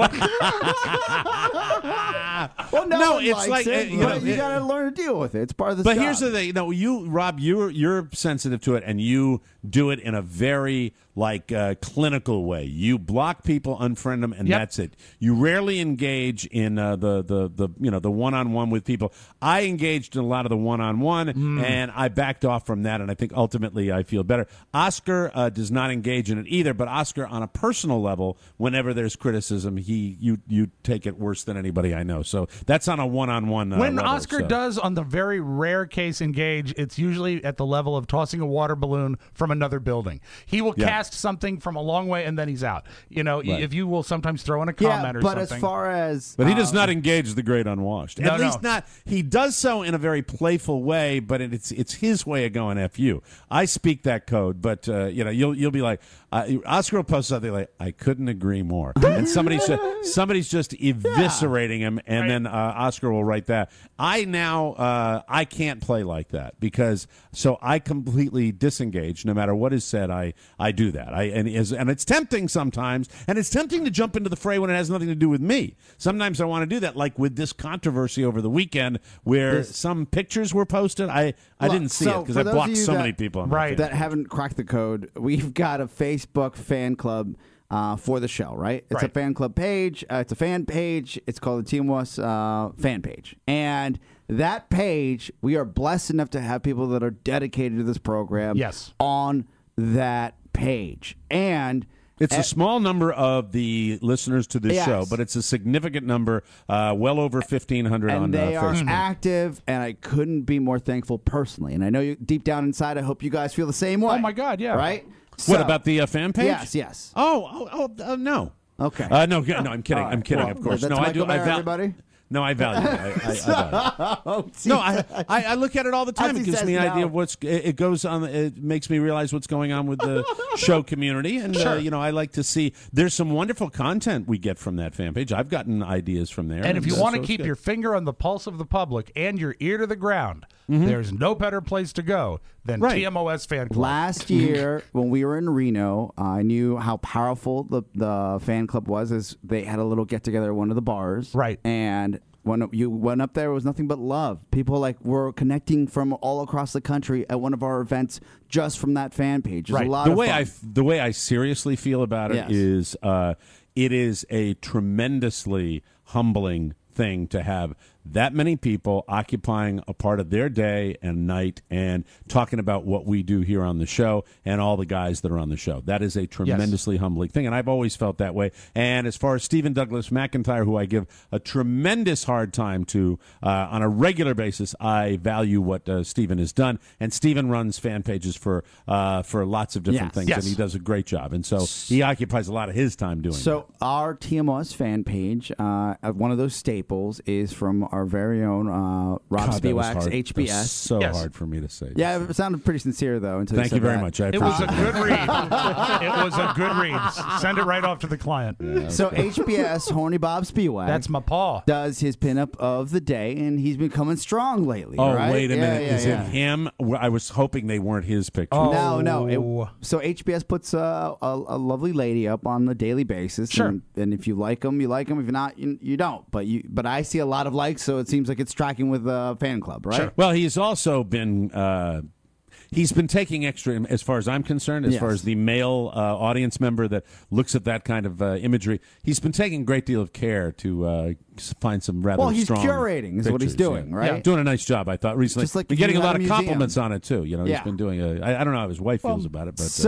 Well, no, No, one it's likes like, it, uh, you but know, you it- got to learn to deal with it. It's part of the. But job. here's the thing, no, you, Rob, you're you're sensitive to it, and you do it in a very like uh, clinical way. You block people, unfriend them, and Yep. that's it. You rarely engage in uh, the the the you know the one on one with people. I engaged in a lot of the one on one, and I backed off from that, and I think ultimately I feel better. Oscar uh, does not engage in it either, but Oscar, on a personal level, whenever there's criticism, he you you take it worse than anybody I know. So that's on a one on one. When level, Oscar so. does, on the very rare case, engage, it's usually at the level of tossing a water balloon from another building. He will Yeah. cast something from a long way, and then he's out. You know, Right. if you will sometimes throw in a yeah, comment or but something. as far as But he does um, not engage the great unwashed. No, At no. least not. He does so in a very playful way, but it's it's his way of going F you. I speak that code, but uh, you know you'll you'll be like uh, Oscar will post something like I couldn't agree more, and somebody's just, somebody's just eviscerating him, and Right. then uh, Oscar will write that. I now uh, I can't play like that because so I completely disengage. No matter what is said, I I do that. I and is and it's tempting sometimes, and it's tempting to jump into the fray when it has nothing to do with me. Sometimes I want to do that, like with this controversy over the weekend, where This- some pictures were posted. I I Look, didn't see so it because for I those blocked of you so that- many people. On Right. that that haven't cracked the code, we've got a Facebook fan club uh, for the show, right? It's a Right. fan club page. Uh, it's a fan page. It's called the Team West uh, fan page. And that page, we are blessed enough to have people that are dedicated to this program Yes. on that page. And It's a at- small number of the listeners to this Yes. show, but it's a significant number, uh, well over fifteen hundred on and they uh, are Facebook. active, and I couldn't be more thankful personally. And I know you deep down inside, I hope you guys feel the same way. Oh, my God, yeah. Right? What So- about the uh, fan page? Yes, yes. Oh, oh, oh uh, no. Okay. Uh, no, no, I'm kidding. All right. I'm kidding. Well, of course. that's No, I Michael do. I Mayer, val- everybody. No, I value it. I, I, I value it. Oh, No, I, I I look at it all the time. As It he gives says me an no. idea of what's. It it goes on. It makes me realize what's going on with the show community, and uh, Sure. you know, I like to see. There's some wonderful content we get from that fan page. I've gotten ideas from there. And if you uh, want so to it's keep good. your finger on the pulse of the public and your ear to the ground, there's no better place to go than Mm-hmm. Right. T M O S Fan Club. Last year, when we were in Reno, I knew how powerful the, the fan club was. As they had a little get together at one of the bars, Right. And when you went up there, it was nothing but love. People like were connecting from all across the country at one of our events just from that fan page. It was Right. a lot the of way fun. I the way I seriously feel about it Yes. is, uh, it is a tremendously humbling thing to have that many people occupying a part of their day and night and talking about what we do here on the show and all the guys that are on the show. That is a tremendously humbling thing, and I've always felt that way. And as far as Stephen Douglas McIntyre, who I give a tremendous hard time to uh, on a regular basis, I value what uh, Stephen has done. And Stephen runs fan pages for uh, for lots of different Yes. things, Yes. and he does a great job. And so he occupies a lot of his time doing So our T M O S fan page, uh, uh, one of those staples is from our very own uh, Rob God, that was Spiewak's hard. H That B was S. so Yes. hard for me to say. Yeah, it sounded pretty sincere though. Until Thank you, you said very that. much. I It was a appreciate good read. It was a good read. Send it right off to the client. So H B S, Horny Bob Spiewak. That's my paw. does his pinup of the day, and he's been coming strong lately. Oh, right? wait a Yeah, minute. yeah, Is yeah. it him? Well, I was hoping they weren't his pictures. Oh. No, no. It, so H B S puts a, a, a lovely lady up on a daily basis. Sure. And, and if you like them, you like them. If not, you, you don't. But you, but I see a lot of likes, so it seems like it's tracking with the fan club, right? Well, he's also been uh, he's been taking extra, as far as I'm concerned, as Yes. far as the male uh, audience member that looks at that kind of uh, imagery. He's been taking a great deal of care to uh, s- find some rather Well, he's strong curating is what he's pictures, doing, yeah. right? Yeah, doing a nice job, I thought, recently. Just like been if you getting a had lot a of museum. compliments on it, too. You know, Yeah. he's been doing a, I, I don't know how his wife feels about it, but... So,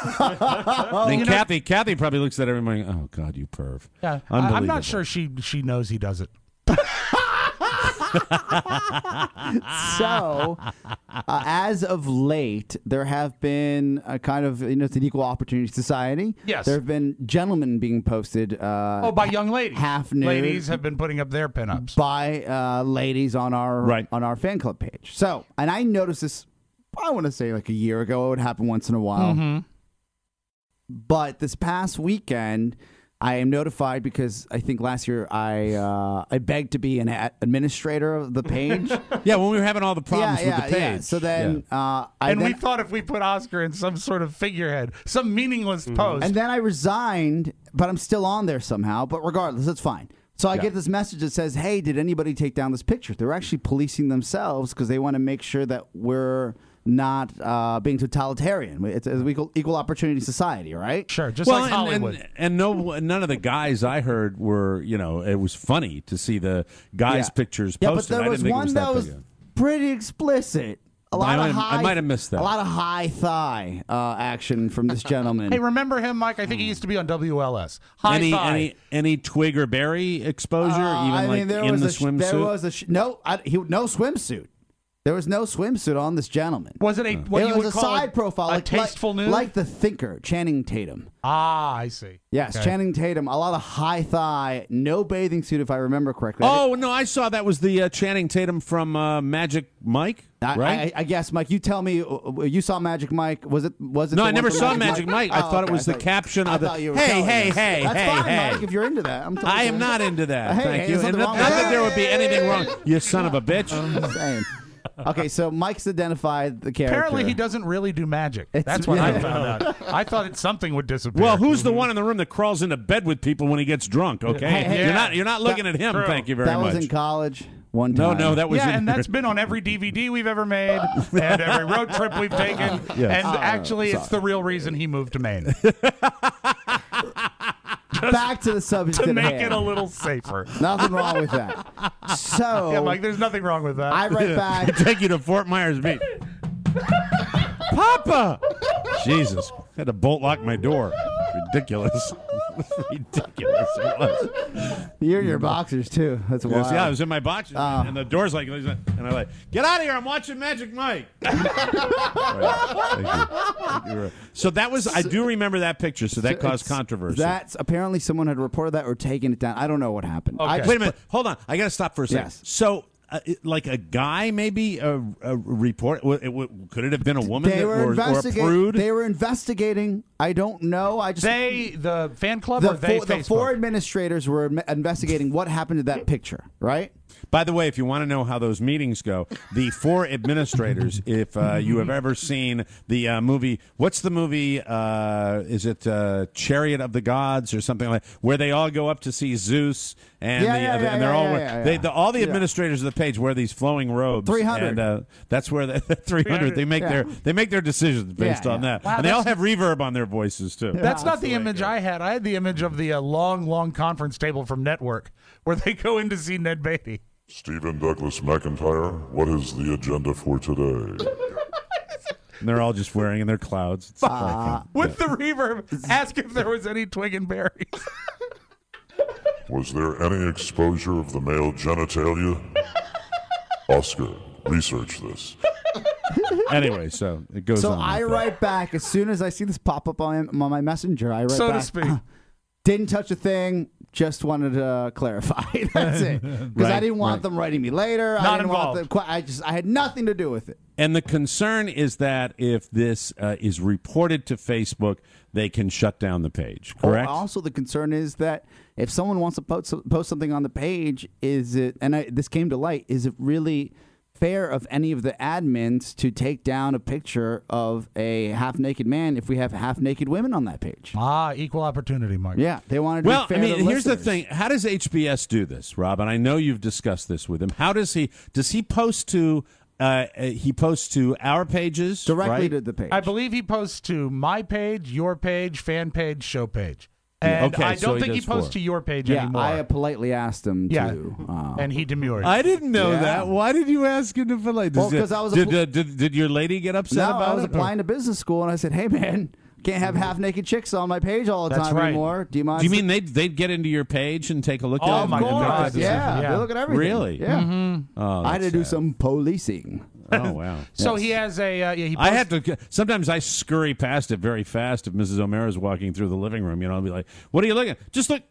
Uh, and Kathy, Kathy probably looks at everyone going, oh, God, you perv. Yeah, I, I'm Unbelievable. not sure she she knows he does it. so uh, as of late, there have been a kind of, you know, it's an equal opportunity society. Yes. There have been gentlemen being posted. Uh, Oh, by young ladies. half nude. Ladies have been putting up their pinups. by uh, ladies on our Right. on our fan club page. So, and I noticed this, I want to say like a year ago. It would happen once in a while. Mm-hmm. But this past weekend, I am notified because I think last year I uh, I begged to be an a- administrator of the page. Yeah, when we were having all the problems yeah, yeah, with the page. yeah. So then, Yeah. uh, I And then, we thought if we put Oscar in some sort of figurehead, some meaningless post. and then I resigned, but I'm still on there somehow. But regardless, it's fine. So I get this message that says, "Hey, did anybody take down this picture?" They're actually policing themselves because they want to make sure that we're not uh, being totalitarian. It's an equal, equal opportunity society, right? Sure, just well, like and, Hollywood. and, and no, none of the guys I heard were, you know, it was funny to see the guys' Yeah. pictures Yeah, but posted. there I was didn't think one it was that that was big a- pretty explicit. A lot I of might have- high, I might have missed that. A lot of high thigh uh, action from this gentleman. Hey, remember him, Mike? I think he used to be on W L S. High any, thigh. any any twig or berry exposure, Uh, even I like mean, there in was the a sh- swimsuit. There was a sh- no, I, he, no swimsuit. There was no swimsuit on this gentleman. Was it a what it you was would a call side a, profile, a like tasteful like, nude? like the thinker, Channing Tatum. Ah, I see. Yes, Okay. Channing Tatum. A lot of high thigh, no bathing suit, if I remember correctly. Oh no, I saw that was the uh, Channing Tatum from uh, Magic Mike, I, right? I, I guess, Mike. You tell me. uh, You saw Magic Mike? Was it? Was it? No, the I one never from saw Magic Mike. I Oh, thought it okay. was I the thought- caption I of the. thought you were Hey, telling hey, me. hey, That's hey, fine, hey! Mike, if you're into that, I'm. Totally I am not into that. Hey, Thank hey, you. there's And nothing not, wrong not with that there that. would be anything wrong. You son of a bitch. I'm just saying. Okay, so Mike's identified the character. Apparently, he doesn't really do magic. It's- That's what yeah. I found out. I thought it, something would disappear. Well, who's the one in the room that crawls into bed with people when he gets drunk? Okay, Hey, hey, you're yeah. not you're not looking at him. True. Thank you very that much. was in college one no, time. no, that was Yeah, in and that's been on every D V D we've ever made and every road trip we've taken. Yes. And Oh, actually, it's the real reason he moved to Maine. Back to the subject to at make hand. it a little safer. Nothing wrong with that. So Yeah, Mike, there's nothing wrong with that. I write back. take you to Fort Myers Beach. Papa, Jesus, had to bolt lock my door. Ridiculous. Ridiculous it was. You're in your boxers too. That's wild. Yes, yeah, I was in my boxers, Oh. and the door's like, and I'm like, get out of here! I'm watching Magic Mike. Right. Thank you. Thank you. So that was, I do remember that picture. So that caused It's- controversy. That's apparently someone had reported that or taken it down. I don't know what happened. I Okay. just Wait a minute, hold on. I got to stop for a second. Yes. So, uh, it- like a guy, maybe a, a report. w- It, w- could it have been a woman They that, were or, or a investigating. prude? They were investigating. I don't know. I just they, the fan club, the, or they, four, the Facebook? four administrators were im- investigating what happened to that picture. Right. By the way, if you want to know how those meetings go, the four administrators, if uh, you have ever seen the uh, movie, what's the movie? Uh, is it uh, Chariot of the Gods or something like that, where they all go up to see Zeus and, Yeah, the, yeah, uh, yeah, and they're yeah, all yeah, wear- yeah, they, yeah. the, all the Yeah. administrators of the page wear these flowing robes. three hundred. And uh, that's where the three hundred they make Yeah. their they make their decisions based Yeah, on yeah. that, Wow, and they all that's- have reverb on their voices too. That's not that's the the way it image goes. I had. I had the image of the uh, long, long conference table from Network where they go in to see Ned Beatty. Stephen Douglas McIntyre, what is the agenda for today? And they're all just wearing in their clouds. It's quite fun. With the reverb, ask if there was any twig and berries. Was there any exposure of the male genitalia? Oscar, research this. Anyway, so it goes So on. I like that. write back as soon as I see this pop up on, on my messenger. I write So to back. speak. Didn't touch a thing. Just wanted to clarify. That's it. Because I Right, didn't want right. them writing me later. I Not didn't involved. want them. I just. I had nothing to do with it. And the concern is that if this uh, is reported to Facebook, they can shut down the page. Correct? Oh, also, the concern is that if someone wants to post, post something on the page, is it? And I, this came to light. Is it really fair of any of the admins to take down a picture of a half naked man if we have half naked women on that page? Ah, equal opportunity, Mark. Yeah, they wanted to Well, be I fair mean, to here's the listeners. thing: how does H B S do this, Rob? And I know you've discussed this with him. How does he? Does he post to? Uh, uh, he posts to our pages Directly right? to the page. I believe he posts to my page, your page, fan page, show page. And Okay, I so don't he think he does posts four. to your page yeah, anymore. I politely asked him yeah. to. Uh, and he demurred. I didn't know Yeah. that. Why did you ask him to polite? Well, 'cause I was did, appl- uh, did did your lady get upset no, about I was it? applying to business school, and I said, "Hey, man, can't have half naked chicks on my page all the That's time right. anymore. Do you mind?" Do you mean they'd they'd get into your page and take a look Oh, at it? my and make a God, decision? yeah, Yeah. they look at everything. Really? Yeah. Oh, I had to that's do sad. some policing. Oh wow. so he has a. Uh, yeah, he I posts- have to. Sometimes I scurry past it very fast if Missus O'Mara's walking through the living room. You know, I'll be like, "What are you looking at? Just look."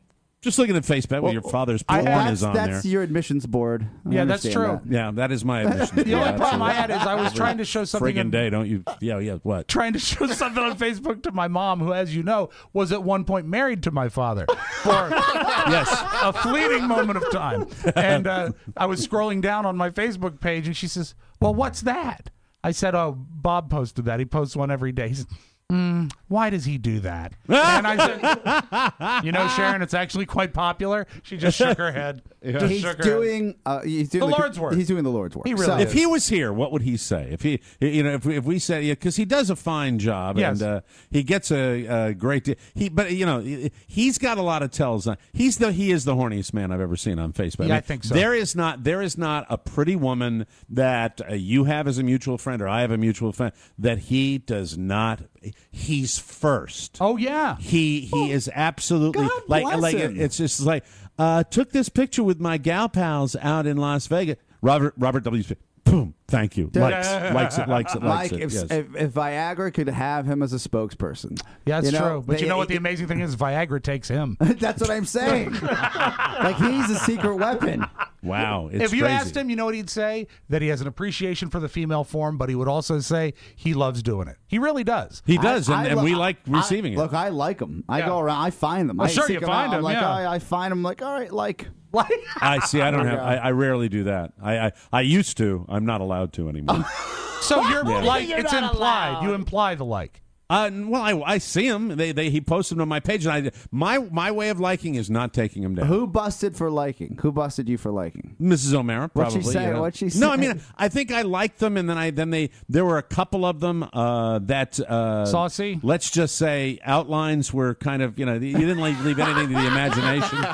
Just looking at Facebook where your father's porn that's, is on that's there. your admissions board. I Yeah, that's understand true. that. Yeah, that is my admission. The only problem I had is I was trying to show something. Friggin' in- day, don't you? Yeah, yeah. What? Trying to show something on Facebook to my mom, who, as you know, was at one point married to my father for Yes. a fleeting moment of time. And uh, I was scrolling down on my Facebook page, and she says, "Well, what's that?" I said, "Oh, Bob posted that. He posts one every day." He said, Mm, why does he do that? And I said, you know, Sharon, it's actually quite popular. She just shook her head. Just He's shook her doing, head. uh, he's doing The Lord's work. He's doing the Lord's work. He really So- is. If he was here, what would he say? If he, you know, if we, if we said, because he does a fine job, Yes. and uh, he gets a, a great deal. He, but you know, he's got a lot of tells. On, he's the he is the horniest man I've ever seen on Facebook. Yeah, I think so. There is not there is not a pretty woman that uh, you have as a mutual friend, or I have a mutual friend, that he does not. He's first. Oh, yeah. He he is absolutely God like bless like him. it's just like uh, took this picture with my gal pals out in Las Vegas. Robert Robert W. Smith. Boom. Thank you. Likes likes it likes it likes Mike, it. if, Yes. if, if Viagra could have him as a spokesperson. Yeah, that's you know, true. But they- you know what the amazing thing is? Viagra takes him. That's what I'm saying. Like, he's a secret weapon. Wow. It's If you crazy. asked him, you know what he'd say? That he has an appreciation for the female form, but he would also say he loves doing it. He really does. he does, I- and, I and lo- we like I- receiving it. Look, I like them. I Yeah. go around. I find them. Well, I sure, seek you 'em find out. I'm them, Like, yeah. I, I find them. Like, all right, like. Like, I see. I don't have. I, I rarely do that. I, I I used to. I'm not allowed to anymore. so you're Yeah. like, You're it's not implied. allowed. You imply the like. Uh, well, I, I see him. They, they he posted them on my page, and I my my way of liking is not taking him down. Who busted for liking? Who busted you for liking? Missus O'Mara, What'd probably. she say? you know. What'd she No, I say? mean, I think I liked them, and then I then they there were a couple of them uh, that uh, Saucy? Let's just say outlines were kind of you know you didn't leave, leave anything to the imagination.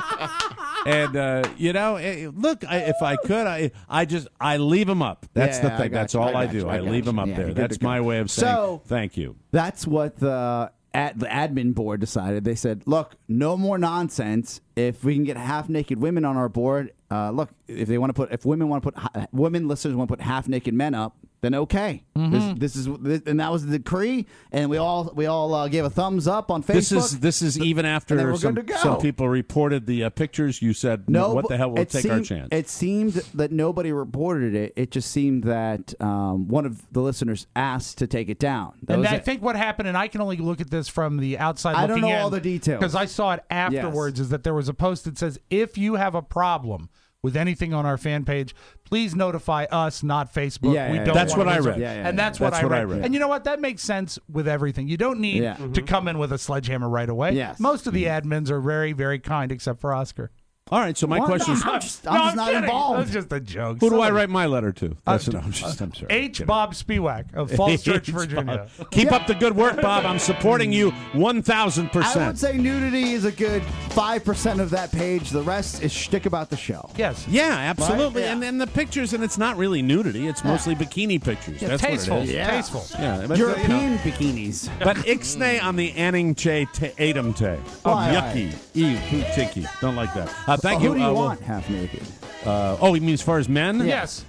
And uh, you know, eh, look, I, if I could, I I just I leave them up. That's Yeah, the I thing. got That's you, all I I, got do. you, I I, got leave them you. up Yeah, there. you're good That's to go. my way of saying So- thank you. That's what the at the admin board decided. They said, "Look, no more nonsense. If we can get half naked women on our board, uh, look, if they want to put, if women want to put, ha- women listeners want to put half naked men up, then okay. Mm-hmm. This, this is, this, and that was the decree, and we all we all uh, gave a thumbs up on Facebook. This is this is even and then after we're some, good to go. some people reported the uh, pictures. You said, No, what the hell? We'll it take seemed, our chance. It seemed that nobody reported it. It just seemed that um, one of the listeners asked to take it down. That And was I it. think what happened, and I can only look at this from the outside I don't looking know in, all the details. because I saw it afterwards, is that there was a post that says, if you have a problem with anything on our fan page, please notify us, not Facebook. Yeah, we yeah, don't That's want what I to read. listen." Yeah, yeah, and yeah. that's what, That's I, what I read. read. And you know what? That makes sense with everything. You don't need Yeah. to come in with a sledgehammer right away. Yes. Most of the admins are very, very kind, except for Oscar. All right. So my What? question is, I'm just, I'm No, just not kidding. involved. That's just a joke. who do I Somebody- write my letter to? That's Uh, no, I'm just. I'm sorry. H. Bob Spiewak of Falls Church, H. Virginia. Bob. Keep up the good work, Bob. I'm supporting you one thousand I would percent. say nudity is a good five percent of that page. The rest is shtick about the show. Yes. Yeah, absolutely. Right? Yeah. And then the pictures, and it's not really nudity. It's mostly bikini pictures. Yeah, That's tasteful. what it is. Yeah. Tasteful. Yeah, but, European you know, bikinis. but ixnay on the Anning Che te Adam Te. Oh, Why? yucky. Ew, too ticky. Don't like that. Uh, thank Oh, you. who do you uh, well, want half naked? Uh, oh, you mean as far as men? Yes.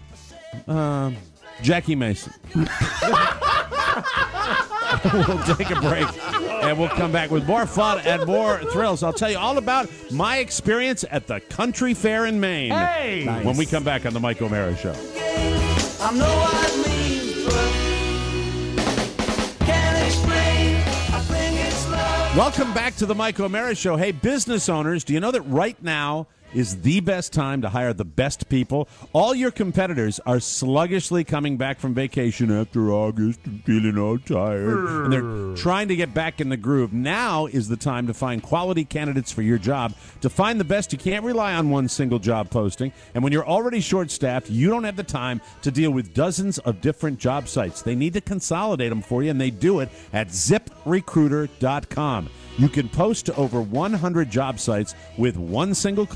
Um, Jackie Mason. We'll take a break, and we'll come back with more fun and more thrills. I'll tell you all about my experience at the Country Fair in Maine Hey! Nice. when we come back on the Mike O'Mara Show. I know what it means, but can't explain. I think it's love. Welcome back to the Mike O'Mara Show. Hey, business owners, do you know that right now is the best time to hire the best people? All your competitors are sluggishly coming back from vacation after August and feeling all tired. And they're trying to get back in the groove. Now is the time to find quality candidates for your job. To find the best, you can't rely on one single job posting. And when you're already short-staffed, you don't have the time to deal with dozens of different job sites. They need to consolidate them for you, and they do it at zip recruiter dot com. You can post to over one hundred job sites with one single click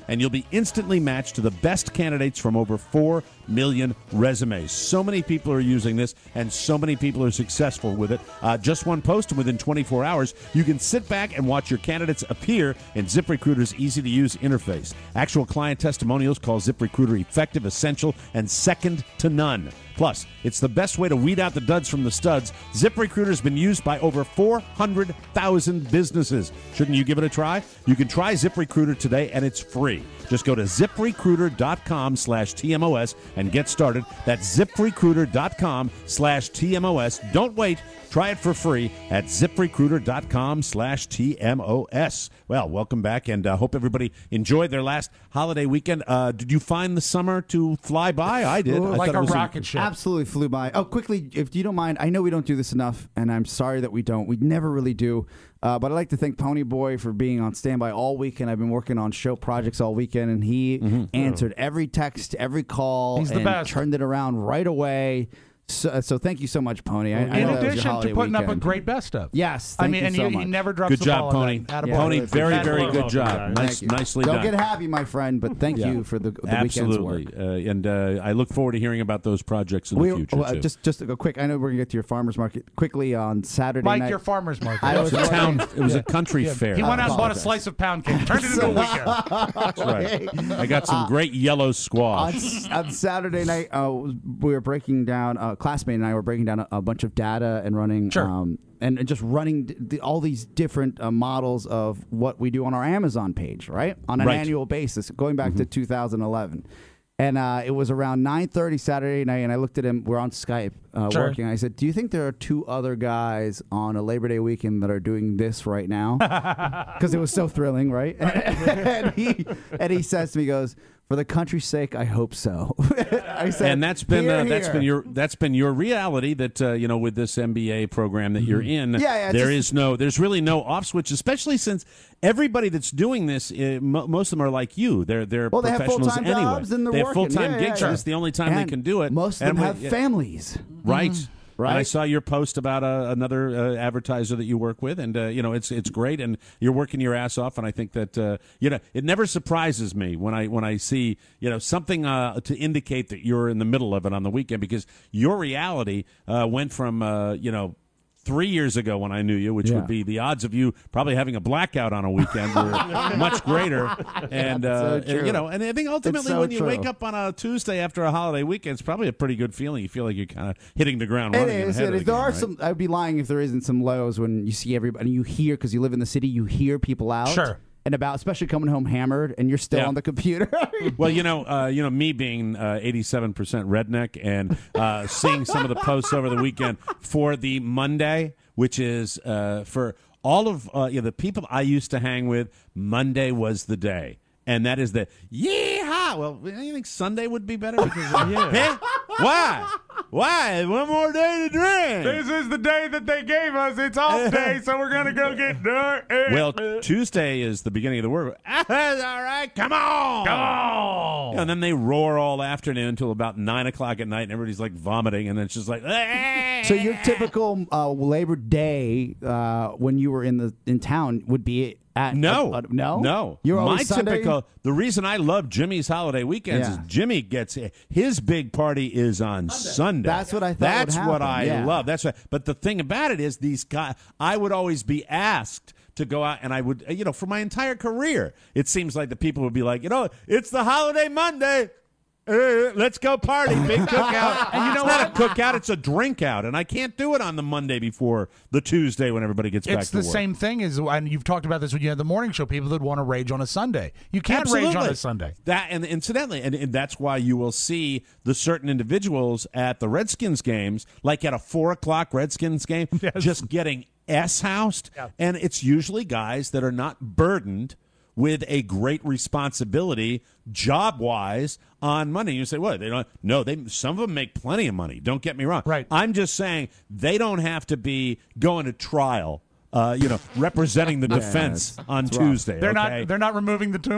and you'll be instantly matched to the best candidates from over four million resumes. So many people are using this, and so many people are successful with it. Uh, just one post, and within twenty-four hours, you can sit back and watch your candidates appear in ZipRecruiter's easy-to-use interface. Actual client testimonials call ZipRecruiter effective, essential, and second to none. Plus, it's the best way to weed out the duds from the studs. ZipRecruiter's been used by over four hundred thousand businesses. Shouldn't you give it a try? You can try ZipRecruiter today, and it's free. Just go to ZipRecruiter.com slash TMOS and get started. That's ZipRecruiter.com slash TMOS. Don't wait. Try it for free at ZipRecruiter.com slash TMOS. Well, welcome back, and uh, hope everybody enjoyed their last holiday weekend. Uh, did you find the summer to fly by? I did. Ooh, I like thought a it was rocket ship. Absolutely flew by. Oh, quickly, if you don't mind, I know we don't do this enough, and I'm sorry that we don't. We never really do. Uh, but I'd like to thank Pony Boy for being on standby all weekend. I've been working on show projects all weekend, and he mm-hmm. answered every text, every call, He's the and best. turned it around right away. So, so thank you so much, Pony. I, I In know that was your addition to holiday putting up a weekend. great best of. Yes, I thank mean, you and so you, much. he never drops Good the job, ball. Pony. Attaboy. Yeah, Pony, really very, appreciate very it. good job. Nice, Thank you. nicely Don't done. get happy, my friend, but thank Yeah. you for the, the Absolutely. weekend's work. Uh, and uh, I look forward to hearing about those projects in We- the future, well, too. just, just to go quick, I know we're going to get to your farmer's market quickly on Saturday Like night. your farmer's market. I it was was a working- town. It was a country Yeah. fair. He went out and bought a apologize. slice of pound cake, turned it into a weekend. That's right. I got some great yellow on, squash. on Saturday night, uh, we were breaking down. A classmate and I were breaking down a, a bunch of data and running, Sure. um, and, and just running d- the, all these different uh, models of what we do on our Amazon page, right, on an Right. annual basis, going back to two thousand eleven. And uh, it was around nine thirty Saturday night, and I looked at him. We're on Skype uh, Sure. working. I said, "Do you think there are two other guys on a Labor Day weekend that are doing this right now?" Because it was so thrilling, right? and he and he says to me, he goes, "For the country's sake, I hope so." I said, And that's been "Here, uh, that's here." been your that's been your reality. That uh, you know, with this M B A program that you're in, Yeah, yeah, there just- is no there's really no off switch, especially since everybody that's doing this, uh, mo most of them are like you. They're they're Well, they have professionals full-time anyway. jobs and they're they have working. full time Yeah, yeah, gigs. yeah. And it's the only time they And can do it. Most of And them we- have yeah. families. Right. Right. And I saw your post about uh, another uh, advertiser that you work with, and uh, you know it's it's great, and you're working your ass off. And I think that uh, you know it never surprises me when I when I see you know something uh, to indicate that you're in the middle of it on the weekend, because your reality uh, went from uh, you know. Three years ago when I knew you, which Yeah. would be the odds of you probably having a blackout on a weekend were much greater. And, uh, so true. you know, and I think ultimately so when you true. wake up on a Tuesday after a holiday weekend, it's probably a pretty good feeling. You feel like you're kind of hitting the ground It running. and is. ahead It of is. the There game, are right? some. I'd be lying if there isn't some lows when you see everybody. You hear, because you live in the city, you hear people out. Sure. And about, especially coming home hammered, and you're still Yeah. on the computer. Well, you know, uh, you know, me being uh, eighty-seven percent redneck and uh, seeing some of the posts over the weekend for the Monday, which is uh, for all of uh, you know, the people I used to hang with, Monday was the day. And that is the yeehaw. Well, you think Sunday would be better? Because, yeah. Why? Why? One more day to drink. This is the day that they gave us. It's off day, so we're going to go get dirty. Well, Tuesday is the beginning of the work. All right, come on. Come on. Yeah, and then they roar all afternoon until about nine o'clock at night, and everybody's like vomiting, and then it's just like. So your typical uh, Labor Day uh, when you were in the in town would be at No, uh, uh, no, no. You're My always Sunday? typical. The reason I love Jimmy's holiday weekends Yeah. is Jimmy gets his big party is on Sunday. That's what I thought That's would what happen, I yeah. love. That's right. But the thing about it is, these guys. I would always be asked to go out, and I would, you know, for my entire career, it seems like the people would be like, you know, it's the holiday Monday. Uh, let's go party, big cookout. And you know what? It's not a cookout, it's a drink out. And I can't do it on the Monday before the Tuesday when everybody gets back It's to the work. same thing as, and you've talked about this when you had the morning show, people that want to rage on a Sunday. You can't rage on Absolutely. a Sunday. That, and incidentally, and, and that's why you will see the certain individuals at the Redskins games, like at a four o'clock Redskins game, Yes. just getting S-housed. Yeah. And it's usually guys that are not burdened with a great responsibility job-wise on money. You say, what? They don't? No, they. Some of them make plenty of money. Don't get me wrong. Right. I'm just saying they don't have to be going to trial. Uh, you know, representing the defense it's- on it's rough. Tuesday. They're okay? not. They're not removing the tumor.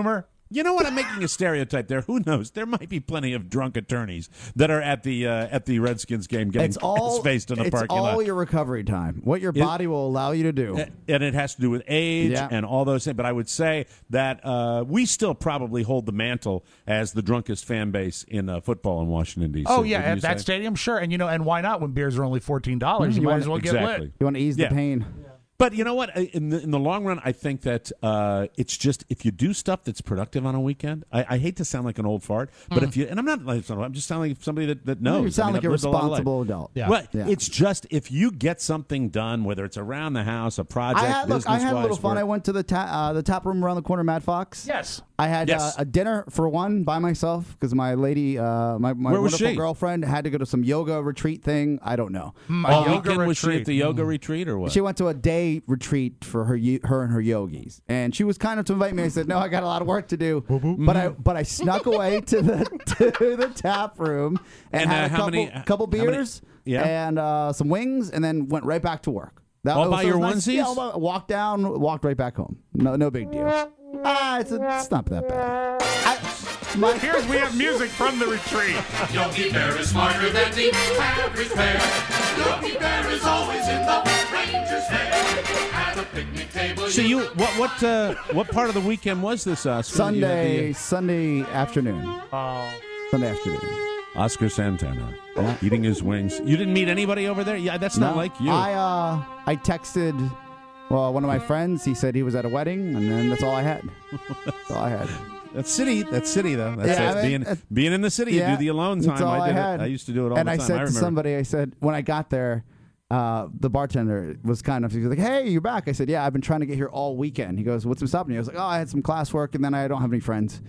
You know what? I'm making a stereotype there. Who knows? There might be plenty of drunk attorneys that are at the uh, at the Redskins game getting It's all faced in the it's parking all lot. your recovery time. What your It- body will allow you to do. And it has to do with age Yeah. and all those things. But I would say that uh, we still probably hold the mantle as the drunkest fan base in uh, football in Washington, D C. Oh, yeah, wouldn't at you that say? stadium, sure. And, you know, and why not when beers are only fourteen dollars? You, You might wanna- as well get exactly. lit. You want to ease Yeah. the pain. But you know what? In the, in the long run, I think that uh, it's just if you do stuff that's productive on a weekend. I, I hate to sound like an old fart, but if you and I'm not like I'm just sounding like somebody that, that knows. You sound I mean, like I've a lived a lot of life. responsible adult. Yeah. Well, Yeah. it's just if you get something done, whether it's around the house, a project, I had look. I had a little business-wise, fun. work- I went to the ta- uh, the tap room around the corner, Mad Fox. Yes. I had Yes. uh, a dinner for one by myself because my lady, uh, my, my Where was wonderful she? girlfriend, had to go to some yoga retreat thing. I don't know. Mm, a All yoga weekend was she retreat. at the yoga retreat or what? She went to a day retreat for her, y- her and her yogis, and she was kind of to invite me. I said, "No, I got a lot of work to do," but I, but I snuck away to the to the tap room and, And, uh, had a how couple many- couple how many- beers yeah. and uh, some wings, and then went right back to work. That All was- by it was your nice. onesies? Yeah, all by- walked down, walked right back home. No, no big deal. Ah, it's, it's not that bad. I, my, Here's we have music from the retreat. Yogi Bear is smarter than the average bear. Yogi Bear is always in the Rangers' hair. At a picnic table. So you what what uh, what part of the weekend was this, Oscar? You had Sunday, the, Sunday afternoon. Oh. Sunday afternoon. uh, Oscar Santana Yeah. eating his wings. You didn't meet anybody over there? Yeah, that's not No, like you. I uh, I texted, well, one of my friends. He said he was at a wedding, and then that's all I had. That's all I had. That's city. That's city, though. That's, Yeah, that's I mean, being uh, being in the city. Yeah, you do the alone that's time. all I did had. it. I used to do it all and the I time. said I to remember. somebody, I said when I got there, uh, the bartender was kind of he was like, "Hey, you're back." I said, "Yeah, I've been trying to get here all weekend." He goes, "What's been stopping you?" I was like, "Oh, I had some classwork, and then I don't have any friends."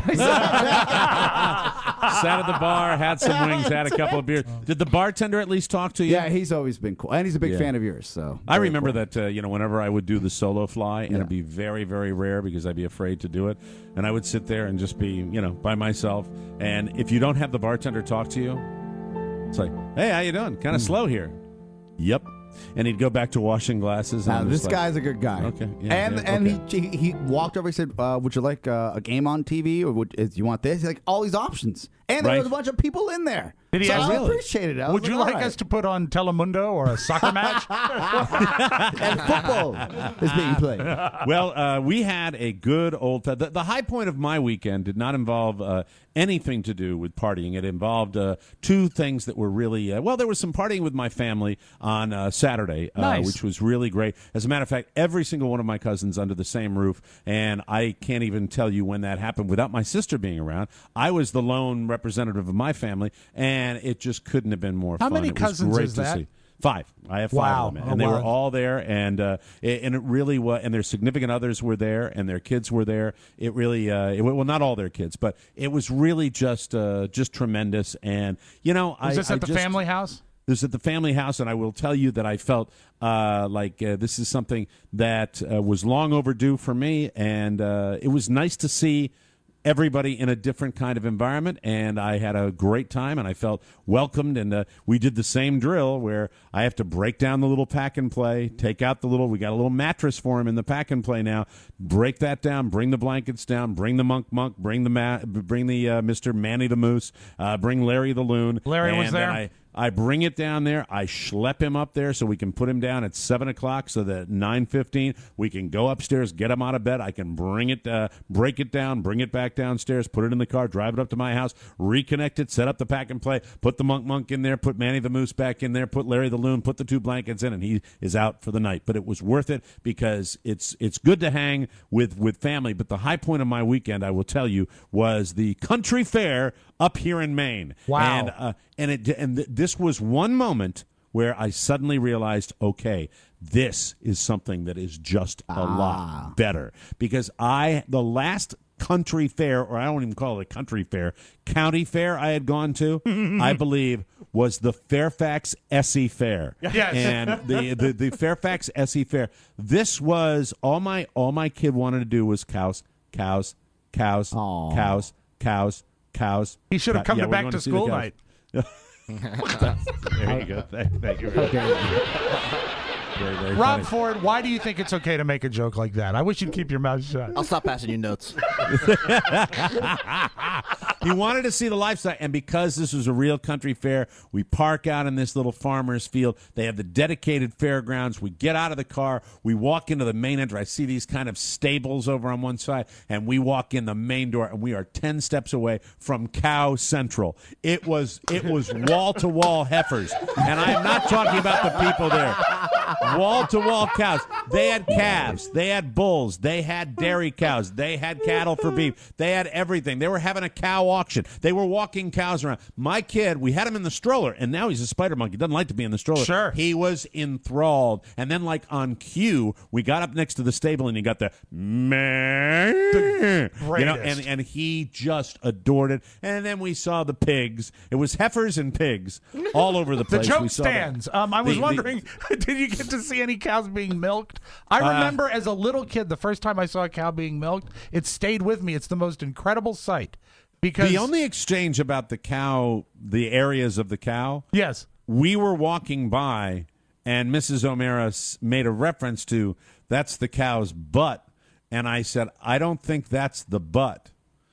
Sat at the bar, had some wings, had a couple of beers. Did the bartender at least talk to you? Yeah, he's always been cool, and he's a big Yeah. fan of yours. So I very remember cool. that, uh, you know, whenever I would do the solo fly, and Yeah. it'd be very, very rare because I'd be afraid to do it. And I would sit there and just be, you know, by myself. And if you don't have the bartender talk to you, it's like, hey, how you doing? Kind of Hmm. slow here. Yep. And he'd go back to washing glasses. And Now, I'm this just like, guy's a good guy. Okay, yeah, and yeah, and okay. he, he he walked over. He said, uh, "Would you like uh, a game on T V, or would is, you want this?" He's like all these options, and there Right. was a bunch of people in there. Did he so ask- I Really? appreciate it. I was Would you all like right. us to put on Telemundo or a soccer match? And football is being played. Well, uh, we had a good old. The, the high point of my weekend did not involve uh, anything to do with partying. It involved uh, two things that were really uh, well. There was some partying with my family on uh, Saturday, uh, Nice. which was really great. As a matter of fact, every single one of my cousins under the same roof, and I can't even tell you when that happened without my sister being around. I was the lone representative of my family, and it just couldn't have been more How fun. many It was cousins great is to that? see. Five. I have five Wow. of them, Oh, and they were wow. all there, and uh, it, and it really was. And their significant others were there, and their kids were there. It really, uh, it, well, not all their kids, but it was really just, uh, just tremendous. And you know, Was I this at I the just- family house? This is at the family house, and I will tell you that I felt uh, like uh, this is something that uh, was long overdue for me, and uh, it was nice to see everybody in a different kind of environment, and I had a great time, and I felt welcomed, and uh, we did the same drill where I have to break down the little pack and play, take out the little, we got a little mattress for him in the pack and play now, break that down, bring the blankets down, bring the monk monk, bring the ma- bring the uh, Mister Manny the Moose, uh, bring Larry the Loon. Larry was and then there? I, I bring it down there. I schlep him up there so we can put him down at seven o'clock so that at nine fifteen we can go upstairs, get him out of bed. I can bring it, uh, break it down, bring it back downstairs, put it in the car, drive it up to my house, reconnect it, set up the pack and play, put the Monk Monk in there, put Manny the Moose back in there, put Larry the Loon, put the two blankets in, and he is out for the night. But it was worth it because it's it's good to hang with, with family. But the high point of my weekend, I will tell you, was the country fair up here in Maine. Wow. And, uh, and it and th- this was one moment where I suddenly realized, okay, this is something that is just a lot better because I the last country fair, or I don't even call it a country fair, county fair I had gone to, I believe was the Fairfax Essie Fair. Yes. And the, the the Fairfax Essie Fair. This was all my all my kid wanted to do was cows, cows, cows, Aw. cows, cows, cows. He should have cow- come yeah, to we're back going to see the school cows. night. There you go. Thank, thank you. Very much. Okay. Very, very Rob funny. Ford, why do you think it's okay to make a joke like that? I wish you'd keep your mouth shut. I'll stop passing you notes. He wanted to see the lifestyle, and because this was a real country fair, we park out in this little farmer's field. They have the dedicated fairgrounds. We get out of the car. We walk into the main entrance. I see these kind of stables over on one side, and we walk in the main door, and we are ten steps away from Cow Central. It was it was wall-to-wall heifers, and I am not talking about the people there. Wall-to-wall cows. They had calves. They had bulls. They had dairy cows. They had cattle for beef. They had everything. They were having a cow auction. They were walking cows around. My kid, we had him in the stroller, and now he's a spider monkey. Doesn't like to be in the stroller. Sure. He was enthralled. And then, like on cue, we got up next to the stable, and he got the meh, you know, and, and he just adored it. And then we saw the pigs. It was heifers and pigs all over the The place. joke We saw stands. that. Um, I was The- the- wondering, did you get to see any cows being milked? I Uh, remember as a little kid, the first time I saw a cow being milked, it stayed with me. It's the most incredible sight. Because the only exchange about the cow, the areas of the cow, yes, we were walking by, and Missus O'Mara s- made a reference to, that's the cow's butt. And I said, I don't think that's the butt.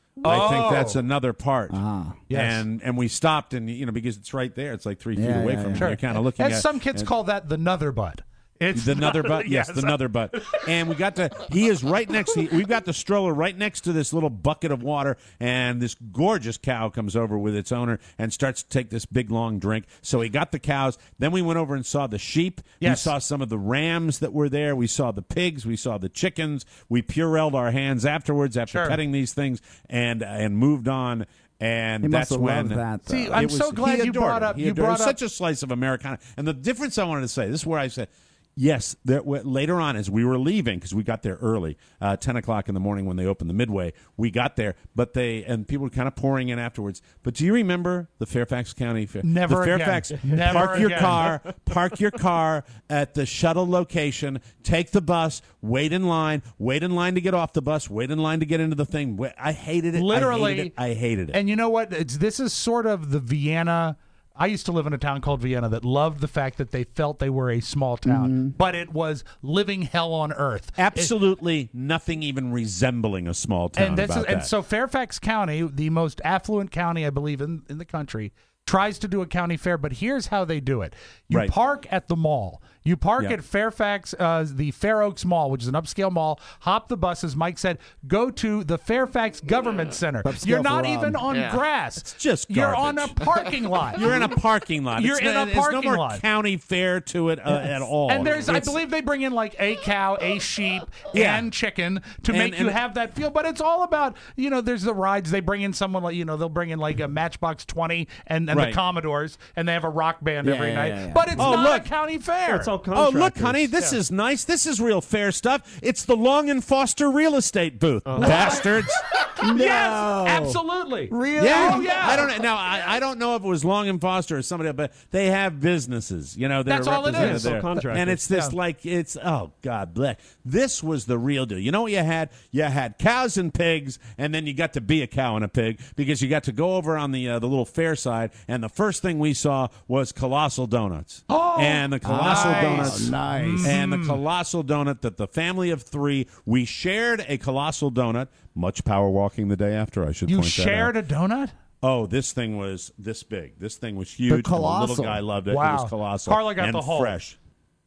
I think that's Oh. another part. Ah. Yes. And and we stopped, and you know, because it's right there. It's like three feet Yeah, away yeah, from yeah. you. You're kind of looking As at some kids and- call that the nother butt. It's the nother butt, yes, the nother butt. And we got to, he is right next to, we've got the stroller right next to this little bucket of water, and this gorgeous cow comes over with its owner and starts to take this big, long drink. So he got the cows. Then we went over and saw the sheep. Yes. We saw some of the rams that were there. We saw the pigs. We saw the chickens. We Purelled our hands afterwards after Sure. cutting these things and and moved on. And He must that's have when loved that, though. See, it I'm was- so glad he you adored brought it. up- He you adored it. brought up- such a slice of Americana. And the difference I wanted to say, this is where I said, yes, there, w- later on as we were leaving, because we got there early, uh, ten o'clock in the morning when they opened the Midway, we got there, but they, and people were kind of pouring in afterwards. But do you remember the Fairfax County Fair? Never the again. Fairfax, Never park your again. car, park your car at the shuttle location, take the bus, wait in line, wait in line to get off the bus, wait in line to get into the thing. Wa- I hated it. Literally. I hated it. I hated it. And you know what? It's this is sort of the Vienna. I used to live in a town called Vienna that loved the fact that they felt they were a small town, Mm-hmm. but it was living hell on earth. Absolutely nothing even resembling a small town and this about is, and that. so Fairfax County, the most affluent county I believe in in the country, tries to do a county fair, but here's how they do it. You Right. park at the mall. You park Yeah. at Fairfax, uh, the Fair Oaks Mall, which is an upscale mall. Hop the bus, as Mike said. Go to the Fairfax Government Center. Upscale You're not for Rob. even on Yeah. grass. It's just You're on a garbage. parking lot. You're in a parking lot. You're It's in no- a there's parking no more lot. county fair to it uh, at all. And there's, I It's- believe they bring in like a cow, a sheep, Yeah. and chicken to And- make you and- have that feel. But it's all about, you know, there's the rides. They bring in someone like, you know, they'll bring in like a Matchbox twenty and, and Right. the Commodores, and they have a rock band Yeah, every yeah, night. yeah, yeah. But it's Oh, not look. a county fair. It's all Oh, contractors. look, honey, this is nice. This is real fair stuff. It's the Long and Foster real estate booth, bastards. Yes, absolutely. Really? Yeah, Oh, yeah. I don't know. Now, I, I don't know if it was Long and Foster or somebody else, but they have businesses. You know, that That's are all it represented is. there. Contractors. And it's this Yeah. like it's oh God bless. This was the real deal. You know what you had? You had cows and pigs, and then you got to be a cow and a pig because you got to go over on the uh, the little fair side. And the first thing we saw was Colossal Donuts. Oh, and the Colossal nice. Donuts, Nice. and the Colossal Donut that the family of three we shared a Colossal Donut. Much power walking the day after. I should You point that out. shared a donut? Oh, this thing was this big. This thing was huge. and The Colossal. little guy loved it. It Wow. was colossal. Carla got and the whole. fresh.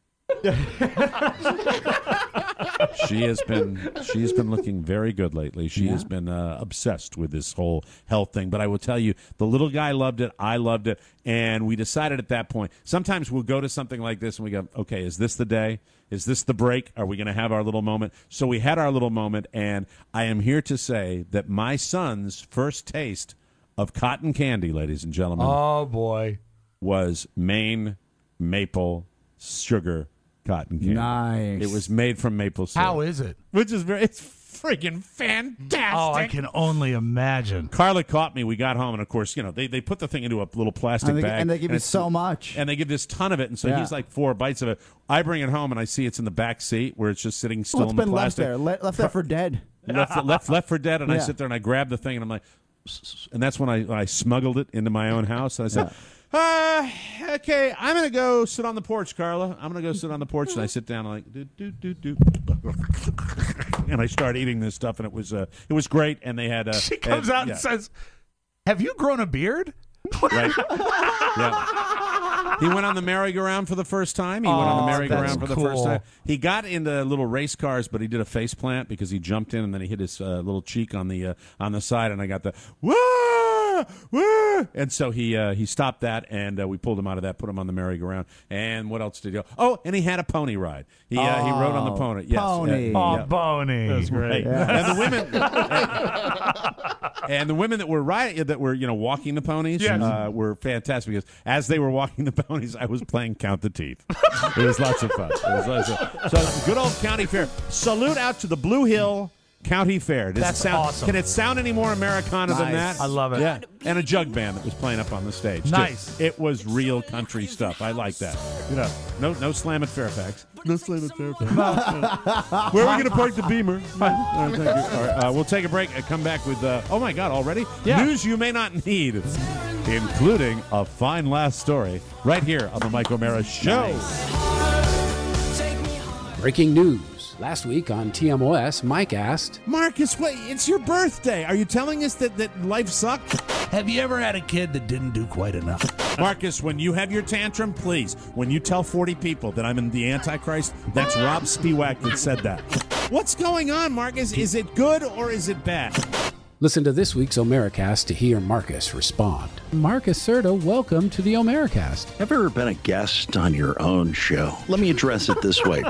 she has been she has been looking very good lately. She has been uh, obsessed with this whole health thing. But I will tell you, the little guy loved it. I loved it, and we decided at that point. Sometimes we'll go to something like this and we go, "Okay, is this the day? Is this the break? Are we going to have our little moment?" So we had our little moment, and I am here to say that my son's first taste of cotton candy, ladies and gentlemen, Oh, boy. was Maine maple sugar cotton candy. Nice. It was made from maple syrup. How is it? Which is very, it's freaking fantastic. Oh, I can only imagine. Carla caught me. We got home, and of course, you know, they, they put the thing into a little plastic And they, bag. and they give you it's- so much. And they give this ton of it, and so Yeah. he's like four bites of it. I bring it home, and I see it's in the back seat where it's just sitting still Well, it's in the been left plastic. there, le- left there for dead. left, left, left for dead, and I Yeah. sit there and I grab the thing, and I'm like, and that's when I, when I smuggled it into my own house. And I said, uh, okay, I'm going to go sit on the porch, Carla. I'm going to go sit on the porch. And I sit down and like, do, do, do, do. And I start eating this stuff, and it was uh, it was great. And they had... Uh, she comes and, out yeah. and says, have you grown a beard? Right. Yeah. He went on the merry-go-round for the first time. He oh, went on the merry-go-round for the cool. first time. He got into little race cars, but he did a face plant because he jumped in and then he hit his uh, little cheek on the uh, on the side, and I got the whoa, whoa, and so he uh, he stopped that, and uh, we pulled him out of that, put him on the merry-go-round. And what else did he do? Oh, and he had a pony ride. He uh, oh, he rode on the pony. Yes. Pony. Uh, Oh, yeah. pony. That's great. Yeah. And the women, and, and the women that were riding, that were you know walking the ponies, Yes. uh, were fantastic because as they were walking the ponies, I was playing Count the Teeth. It was lots of fun. It was lots of fun. So good old county fair. Salute out to the Blue Hill County Fair. Does That's it sound, awesome. Can it sound any more Americana than Nice. that? I love it. Yeah, and a jug band that was playing up on the stage. too. Nice. It was real country stuff. I like that. You know, no, no slam at Fairfax. No slam at Fairfax. Where are we going to park the Beamer? All right, thank you. All right, uh, we'll take a break and come back with. Uh, oh my God! Already Yeah. news you may not need, including a fine last story, right here on the Mike O'Mara Show. Breaking news. Last week on T M O S, Mike asked, Marcus, wait, it's your birthday. Are you telling us that, that life sucked? Have you ever had a kid that didn't do quite enough? Marcus, when you have your tantrum, please, when you tell forty people that I'm in the Antichrist, that's Rob Spiewak that said that. What's going on, Marcus? Is it good or is it bad? listen to this week's Omericast to hear Marcus respond. Marcus Serta, welcome to the Omericast. Have you ever been a guest on your own show? Let me address it this way.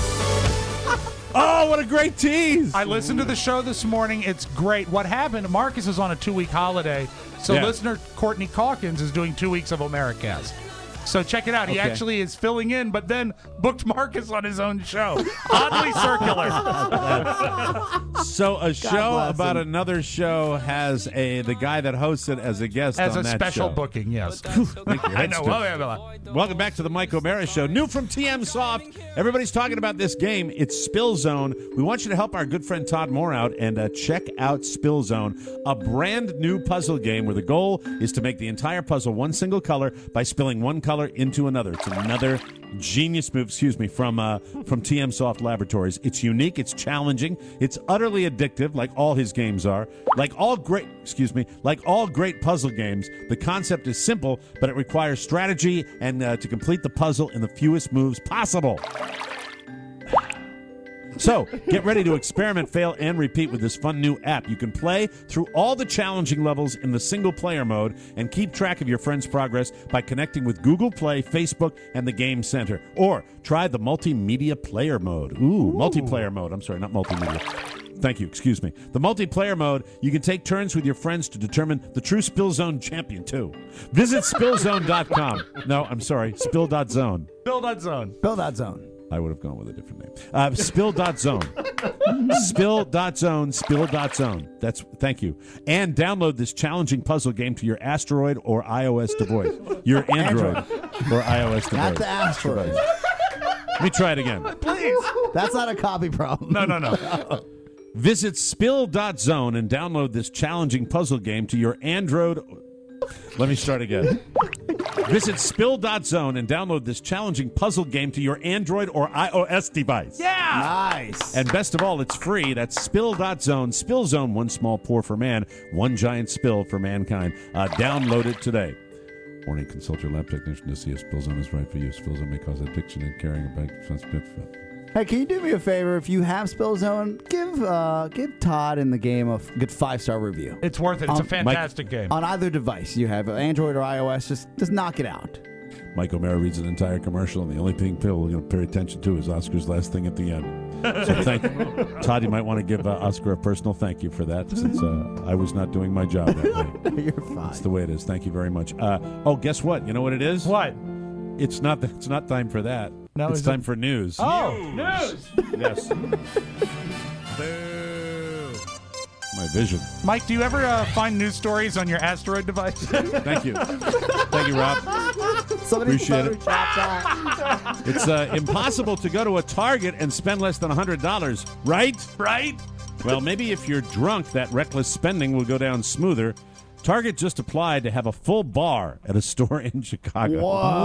Oh, what a great tease! I listened to the show this morning. It's great. What happened, Marcus is on a two-week holiday, so Yeah. listener Courtney Calkins is doing two weeks of Omericast. So check it out. He Okay. actually is filling in, but then booked Marcus on his own show. Oddly circular. So a show bless about him. another show has a the guy that hosts it as a guest As on a that special show. booking, yes. Thank you. I That's know. good. Well, yeah, well, Welcome back to the Mike O'Mara Show. New from T M Soft. Everybody's talking about this game. It's Spill Zone. We want you to help our good friend Todd Moore out and uh, check out Spill Zone, a brand new puzzle game where the goal is to make the entire puzzle one single color by spilling one color into another. It's another genius move, excuse me, from uh, from T M Soft Laboratories. It's unique, it's challenging, it's utterly addictive, like all his games are. Like all great, excuse me, like all great puzzle games, the concept is simple, but it requires strategy and uh, to complete the puzzle in the fewest moves possible. So, get ready to experiment, fail, and repeat with this fun new app. You can play through all the challenging levels in the single-player mode and keep track of your friend's progress by connecting with Google Play, Facebook, and the Game Center. Or try the multimedia player mode. Ooh, Ooh. multiplayer mode. I'm sorry, not multimedia. Thank you. Excuse me. The multiplayer mode, you can take turns with your friends to determine the true Spill Zone champion, too. Visit spill zone dot com. No, I'm sorry, spill dot zone. Spill dot zone. Spill dot zone. I would have gone with a different name. Uh, spill dot zone. spill dot zone. Spill dot zone. That's thank you. And download this challenging puzzle game to your Asteroid or iOS device. Your Android, or iOS device. Not the asteroid. Let me try it again. Please. That's not a copy problem. No, no, no. Visit spill dot zone and download this challenging puzzle game to your Android. Let me start again. Visit spill dot zone and download this challenging puzzle game to your Android or iOS device. Yeah! Nice. And best of all, it's free. That's spill dot zone. Spill Zone, one small pour for man, one giant spill for mankind. Uh, download it today. Warning, consult your lab technician to see if Spill Zone is right for you. Spill Zone may cause addiction and carrying a bag. Hey, can you do me a favor? If you have Spill Zone, give uh, give Todd in the game a good five star review. It's worth it. It's Um, a fantastic game. On either device, you have Android or iOS. Just just knock it out. Mike O'Mara reads an entire commercial, and the only thing people are going to pay attention to is Oscar's last thing at the end. So thank you. Todd, you might want to give uh, Oscar a personal thank you for that, since uh, I was not doing my job that way. You're fine. That's the way it is. Thank you very much. Uh, oh, guess what? You know what it is? What? It's not. The, it's not time for that. No, it's is time it? for news. Oh, news. Yes. My vision. Mike, do you ever uh, find news stories on your Asteroid device? Thank you. Thank you, Rob. Somebody Appreciate it. Photoshopped that. It's uh, impossible to go to a Target and spend less than one hundred dollars, right? Right? Well, maybe if you're drunk, that reckless spending will go down smoother. Target just applied to have a full bar at a store in Chicago.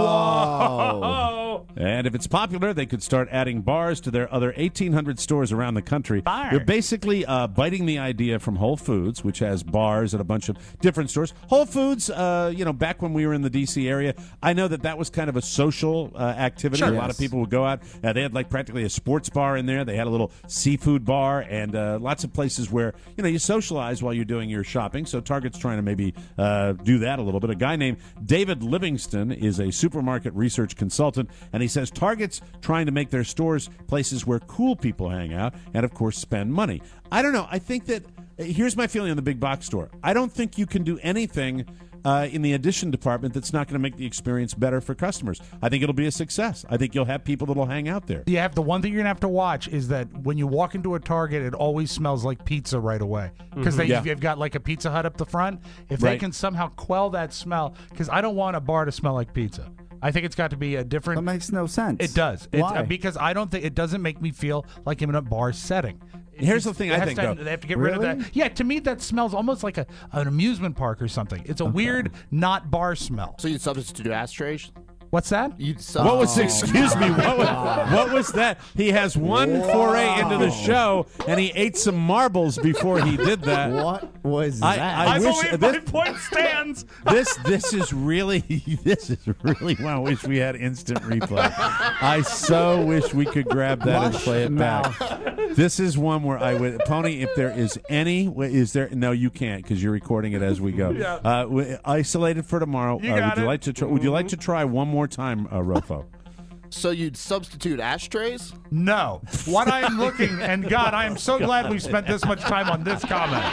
Whoa. And if it's popular, they could start adding bars to their other eighteen hundred stores around the country. Bar. They're basically uh, biting the idea from Whole Foods, which has bars at a bunch of different stores. Whole Foods, uh, you know, back when we were in the D C area, I know that that was kind of a social uh, activity. Sure. A lot Yes. of people would go out. Uh, they had like practically a sports bar in there. They had a little seafood bar and uh, lots of places where, you know, you socialize while you're doing your shopping. So Target's trying to maybe uh, do that a little bit. A guy named David Livingston is a supermarket research consultant, and he says Target's trying to make their stores places where cool people hang out and, of course, spend money. I don't know. I think that here's my feeling on the big box store. I don't think you can do anything Uh, in the addition department that's not going to make the experience better for customers. I think it'll be a success. I think you'll have people that'll hang out there. You have the one thing you're gonna have to watch is that when you walk into a Target, it always smells like pizza right away because Mhm. Yeah. they've got like a Pizza Hut up the front. If they Right. can somehow quell that smell, because I don't want a bar to smell like pizza. I think it's got to be a different. That makes no sense. It does. It's, Why? uh, because I don't think it doesn't make me feel like I'm in a bar setting. Here's the thing It I has think, to- though. they have to get rid of Really? that. Yeah, to me that smells almost like a an amusement park or something. It's a weird not bar smell. So you substitute ashtrays? What's that? You'd What was, excuse me, what was, what was that? He has one foray into the show, and he ate some marbles before he did that. What was I, that? I, I wish believe this, my point stands. this this is really this is really one I wish we had instant replay. I so wish we could grab that and play it back. This is one where I would Pony. If there is any, is there? No, you can't because you're recording it as we go. Yeah. Uh, we- isolated for tomorrow. You uh, got would you it. like to? Try, would you like to try one more time, uh, Rofo? So you'd substitute ashtrays? No. What I am looking, and God, I am so glad we spent this much time on this comment.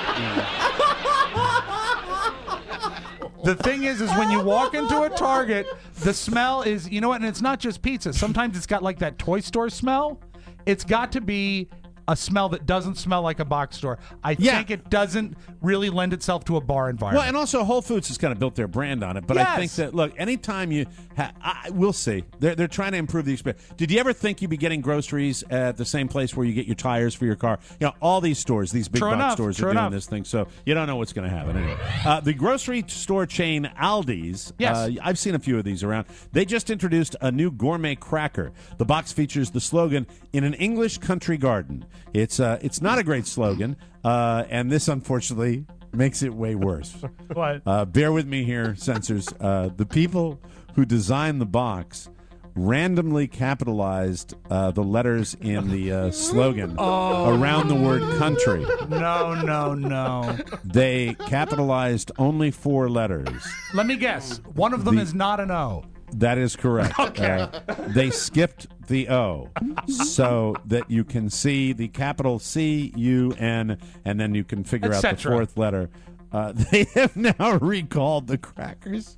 The thing is, is when you walk into a Target, the smell is, you know what, and it's not just pizza. Sometimes it's got like that toy store smell. It's got to be a smell that doesn't smell like a box store. I Yeah. think it doesn't really lend itself to a bar environment. Well, and also Whole Foods has kind of built their brand on it. But I think Yes. that, look, anytime you ha- I, we'll see. They're, they're trying to improve the experience. Did you ever think you'd be getting groceries at the same place where you get your tires for your car? You know, all these stores, these big True box enough, stores true are doing enough. this thing. So you don't know what's going to happen. Anyway, uh, the grocery store chain Aldi's, Yes. uh, I've seen a few of these around. They just introduced a new gourmet cracker. The box features the slogan, "In an English country garden." It's, uh, it's not a great slogan, uh, and this, unfortunately, makes it way worse. What? Uh, bear with me here, censors. Uh, the people who designed the box randomly capitalized uh, the letters in the uh, slogan around the word country. No, no, no. They capitalized only four letters. Let me guess. One of them The- is not an O. That is correct. Okay. Uh, they skipped the O so that you can see the capital C U N, and then you can figure Et out the cetera. fourth letter. Uh, they have now recalled the crackers.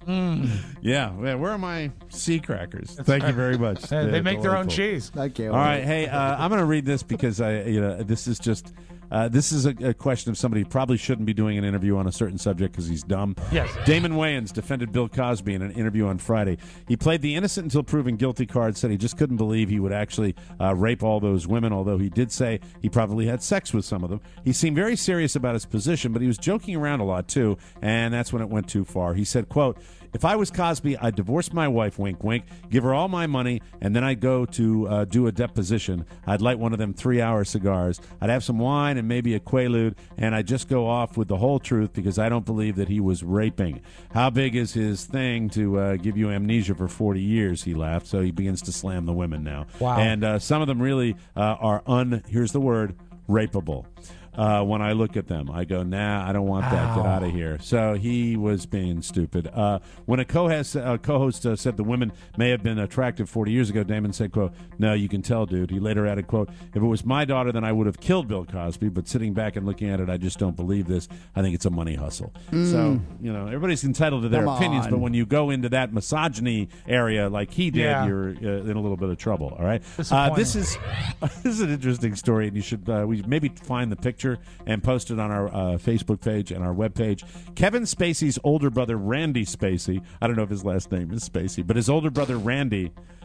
Yeah, yeah, where are my sea crackers? Thank you very much. They, they They're make their own delightful. cheese. I can't All wait. right, hey, uh, I'm going to read this because I, you know, this is just. Uh, this is a, a question of somebody who probably shouldn't be doing an interview on a certain subject because he's dumb. Yes. Damon Wayans defended Bill Cosby in an interview on Friday. He played the innocent until proven guilty card, said he just couldn't believe he would actually uh, rape all those women, although he did say he probably had sex with some of them. He seemed very serious about his position, but he was joking around a lot, too, and that's when it went too far. He said, quote, "If I was Cosby, I'd divorce my wife, wink, wink, give her all my money, and then I'd go to uh, do a deposition. I'd light one of them three-hour cigars. I'd have some wine and maybe a Quaalude, and I'd just go off with the whole truth because I don't believe that he was raping. How big is his thing to uh, give you amnesia for forty years, he laughed. So he begins to slam the women now. Wow. And uh, some of them really uh, are un, here's the word, rapeable. Uh, when I look at them, I go, nah, I don't want that. Get Ow. out of here. So he was being stupid. Uh, when a co-host, uh, co-host uh, said the women may have been attractive forty years ago, Damon said, quote, "No, you can tell, dude." He later added, quote, "If it was my daughter, then I would have killed Bill Cosby. But sitting back and looking at it, I just don't believe this. I think it's a money hustle." So, you know, everybody's entitled to their Come opinions, on. but when you go into that misogyny area like he did, Yeah. you're uh, in a little bit of trouble, all right? Uh, Disappointing. this is this is an interesting story, and you should uh, we maybe find the picture and post it on our uh, Facebook page and our webpage. Kevin Spacey's older brother, Randy Spacey, I don't know if his last name is Spacey, but his older brother, Randy,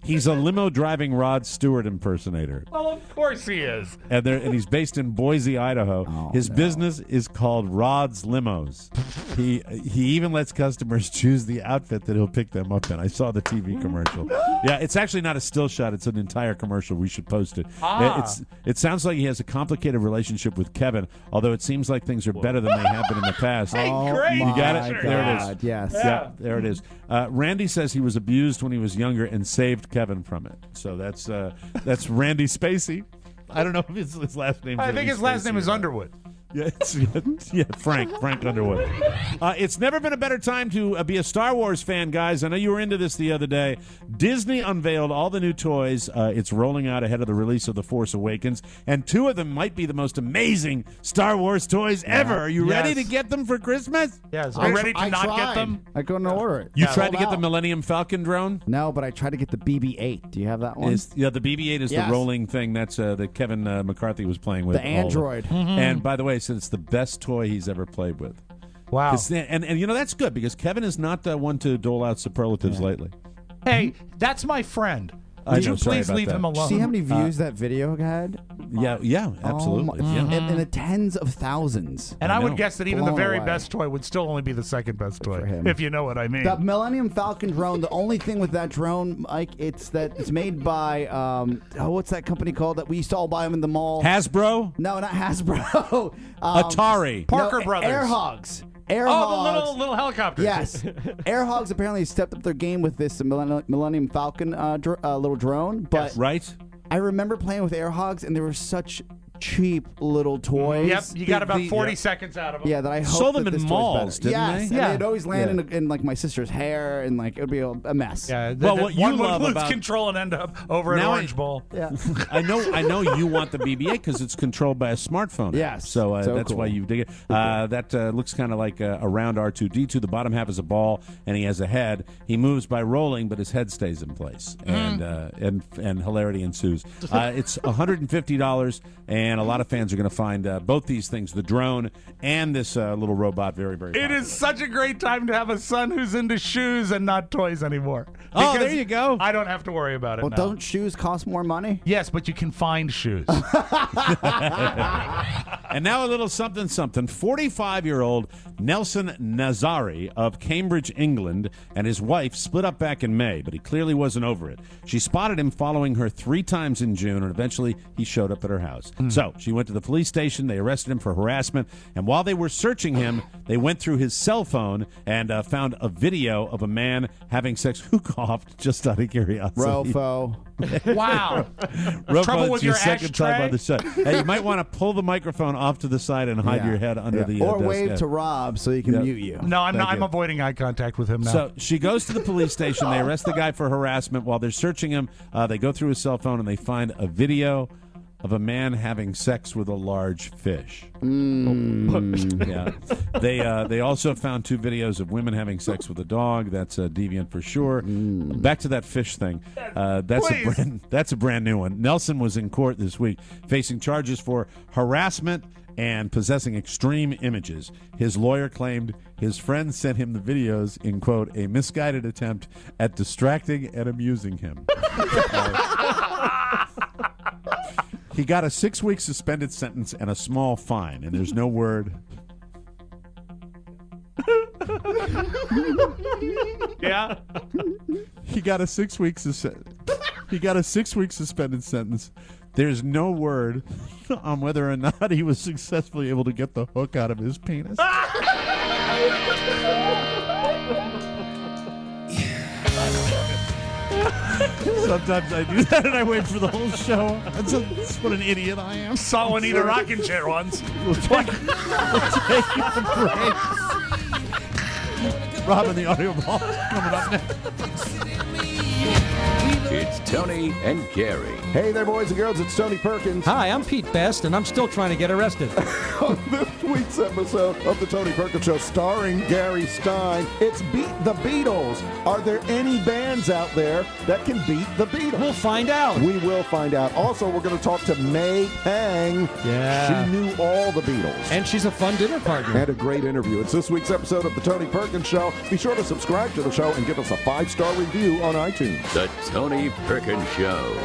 He's a limo driving Rod Stewart impersonator. Well, of course he is. And, and he's based in Boise, Idaho. Oh, His no. business is called Rod's Limos. he he even lets customers choose the outfit that he'll pick them up in. I saw the T V commercial. Yeah, it's actually not a still shot. It's an entire commercial. We should post it. Ah. It's It sounds like he has a complicated relationship with Kevin, although it seems like things are better than they have been in the past. Hey, Oh, great. You got my it? There it is. God, yes. Yeah, Yeah. there it is. Uh, Randy says he was abused when he was younger and saved Kevin from it. So that's uh, that's Randy Spacey. I don't know if his, his last name. I think his last name is Underwood. Yeah, it's, yeah, Frank, Frank Underwood. Uh, it's never been a better time to uh, be a Star Wars fan, guys. I know you were into this the other day. Disney unveiled all the new toys. Uh, it's rolling out ahead of the release of The Force Awakens, and two of them might be the most amazing Star Wars toys ever. Are you Yes. ready to get them for Christmas? Yes, I I'm tr- ready to I not tried. get them. I couldn't order it. You Yeah. tried to get Sold the out. Millennium Falcon drone? No, but I tried to get the B B eight. Do you have that one? Is, yeah, the B B eight is Yes. the rolling thing that's uh, that Kevin uh, McCarthy was playing with. The all of- Android. Mm-hmm. And by the way, so it's the best toy he's ever played with. Wow. 'Cause then- And, and you know, that's good because Kevin is not uh, one to dole out superlatives lately. Hey, that's my friend. I Would know, you sorry please about leave that. him alone? See how many views that video had? Yeah, yeah, absolutely. Oh, my- yeah. in, in the tens of thousands. And I I, would know. guess that even the Blown very away. best toy would still only be the second best toy, for him. if you know what I mean. The Millennium Falcon drone, the only thing with that drone, Mike, it's that it's made by, um, oh, what's that company called that we used to all buy them in the mall? Hasbro? No, not Hasbro. um, Atari. Parker no, Brothers. Air Hogs. Air oh, Hogs. the little little helicopter. Yes. Air Hogs apparently stepped up their game with this Millennium, Millennium Falcon uh, dr- uh, little drone. But Right? I remember playing with Air Hogs, and they were such cheap little toys. Yep, you got The- about the- forty seconds out of them. Yeah, that I hope Sold them that in this toy's malls, better. didn't yes, they? and Yeah. they'd always land Yeah. in, in like my sister's hair, and like it would be a, a mess. Yeah, Well, the, what you one love would lose about- control and end up over an Now I- orange bowl. Yeah. I know I know you want the B B eight because it's controlled by a smartphone. Yes. So, uh, So that's cool. why you dig it. Uh, that uh, looks kind of like uh, a round R two D two. The bottom half is a ball, and he has a head. He moves by rolling, but his head stays in place. And uh, and and hilarity ensues. Uh, it's one hundred fifty dollars, and a lot of fans are going to find uh, both these things, the drone and this uh, little robot, very, very It popular. is such a great time to have a son who's into shoes and not toys anymore. Oh, Because there you go. I don't have to worry about it Well, now. don't shoes cost more money? Yes, but you can find shoes. And now a little something something. forty-five-year-old Nelson Nazari of Cambridge, England, and his wife split up back in May, but he clearly wasn't over it. She spotted him following her three times in June, and eventually he showed up at her house. So she went to the police station. They arrested him for harassment, and while they were searching him, they went through his cell phone and uh, found a video of a man having sex. Who coughed? Just out of curiosity. Rofo. Wow. Rofo, Trouble it's with your your second time ashtray? on the show. Hey, you might want to pull the microphone off to the side and hide Yeah. your head under Yeah. the uh, Or desk. wave Yeah. to Rob so he can Yeah. mute you. No, I'm Thank not. I'm you. avoiding eye contact with him now. So she goes to the police station. They arrest the guy for harassment. While they're searching him, uh, they go through his cell phone and they find a video of a man having sex with a large fish. Mm. Yeah. They uh, they also found two videos of women having sex with a dog. That's uh, deviant for sure. Back to that fish thing. Uh, that's a Please. brand, that's a brand new one. Nelson was in court this week facing charges for harassment and possessing extreme images. His lawyer claimed his friend sent him the videos in, quote, a misguided attempt at distracting and amusing him. Uh, he got a six-week suspended sentence and a small fine, and there's no word. yeah. He got a six-week sus- He got a six-week suspended sentence. There's no word on whether or not he was successfully able to get the hook out of his penis. Sometimes I do that and I wait for the whole show. That's, a, that's what an idiot I am. Saw one eat a rocking chair once. We'll take, we'll take a break. Robin, the audio ball coming up next. It's Tony and Gary. Hey there, boys and girls. It's Tony Perkins. Hi, I'm Pete Best, and I'm still trying to get arrested. On this week's episode of The Tony Perkins Show, starring Gary Stein, it's Beat the Beatles. Are there any bands out there that can beat the Beatles? We'll find out. We will find out. Also, we're going to talk to May Pang. Yeah. She knew all the Beatles. And she's a fun dinner partner. And a great interview. It's this week's episode of The Tony Perkins Show. Be sure to subscribe to the show and give us a five-star review on iTunes. The Tony Tony Perkins Show.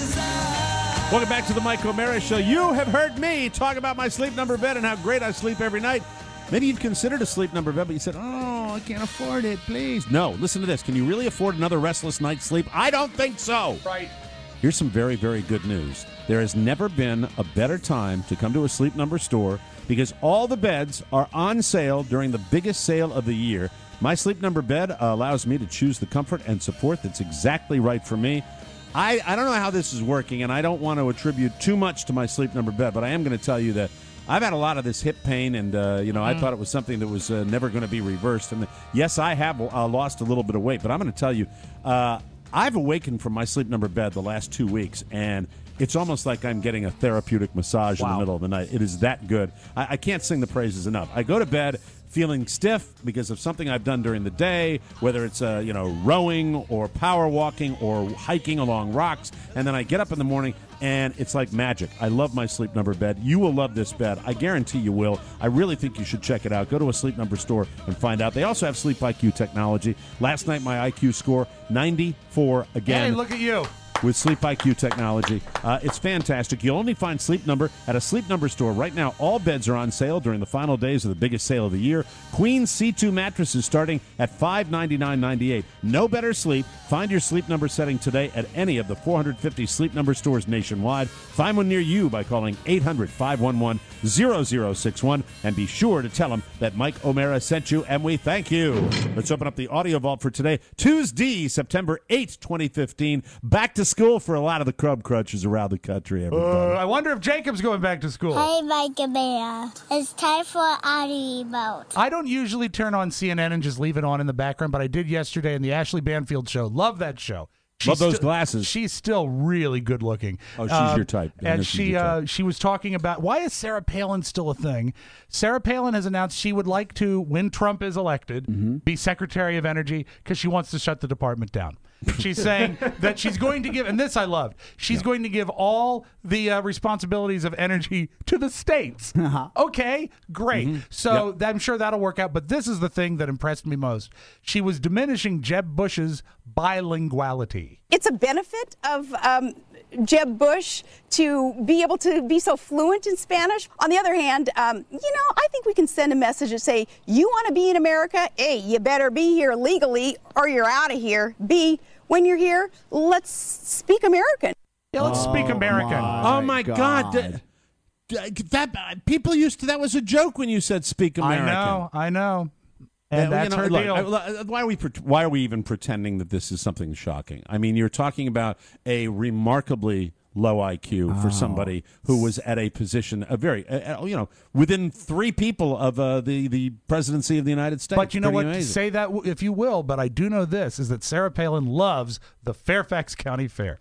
Welcome back to the Mike O'Mara Show. You have heard me talk about my sleep number bed and how great I sleep every night. Maybe you've considered a sleep number bed, but you said, oh, I can't afford it, please. No, listen to this. Can you really afford another restless night's sleep? I don't think so. Right. Here's some very, very good news. There has never been a better time to come to a Sleep Number store because all the beds are on sale during the biggest sale of the year. My Sleep Number bed uh, allows me to choose the comfort and support that's exactly right for me. I, I don't know how this is working, and I don't want to attribute too much to my Sleep Number bed, but I am going to tell you that I've had a lot of this hip pain, and, uh, you know, mm. I thought it was something that was uh, never going to be reversed. And yes, I have uh, lost a little bit of weight, but I'm going to tell you, uh, I've awakened from my Sleep Number bed the last two weeks, and it's almost like I'm getting a therapeutic massage wow. in the middle of the night. It is that good. I, I can't sing the praises enough. I go to bed feeling stiff because of something I've done during the day, whether it's uh, you know rowing or power walking or hiking along rocks, and then I get up in the morning and it's like magic. I love my Sleep Number bed. You will love this bed. I guarantee you will. I really think you should check it out. Go to a Sleep Number store and find out. They also have Sleep I Q technology. Last night my I Q score ninety-four again. Hey, look at you. With Sleep I Q technology. Uh, it's fantastic. You'll only find Sleep Number at a Sleep Number store. Right now, all beds are on sale during the final days of the biggest sale of the year. Queen C two mattresses starting at five hundred ninety-nine dollars and ninety-eight cents. No better sleep. Find your Sleep Number setting today at any of the four hundred fifty Sleep Number stores nationwide. Find one near you by calling eight hundred, five one one, zero zero six one and be sure to tell them that Mike O'Mara sent you, and we thank you. Let's open up the audio vault for today, Tuesday, September eighth, twenty fifteen. Back to school for a lot of the crumb crunchers around the country, everybody. Uh, I wonder if Jacob's going back to school. Hey, Mike O'Mara. It's time for audio vote. I don't usually turn on C N N and just leave it on in the background, but I did yesterday in the Ashley Banfield show. Love that show. She's Love those still, glasses. She's still really good looking. Oh, she's um, your type. I and she type. Uh, she was talking about, why is Sarah Palin still a thing? Sarah Palin has announced she would like to, when Trump is elected, mm-hmm. be Secretary of Energy because she wants to shut the department down. She's saying that she's going to give, and this I loved, she's yeah. going to give all the uh, responsibilities of energy to the states. Uh-huh. Okay, great. Mm-hmm. So yep. I'm sure that'll work out. But this is the thing that impressed me most. She was diminishing Jeb Bush's bilinguality. It's a benefit of um, Jeb Bush to be able to be so fluent in Spanish. On the other hand, um, you know, I think we can send a message that say, you want to be in America? A, you better be here legally or you're out of here. B, when you're here, let's speak American. Yeah, let's oh speak American. My oh, my God. God. That, that, people used to, that was a joke when you said speak American. I know, I know. And yeah, that's you know, her look, deal. I, why are we why are we even pretending that this is something shocking? I mean, you're talking about a remarkably low I Q for oh. somebody who was at a position, a very, uh, you know, within three people of uh, the the presidency of the United States. But you know Pretty what? Amazing. Say that if you will, but I do know this is that Sarah Palin loves the Fairfax County Fair.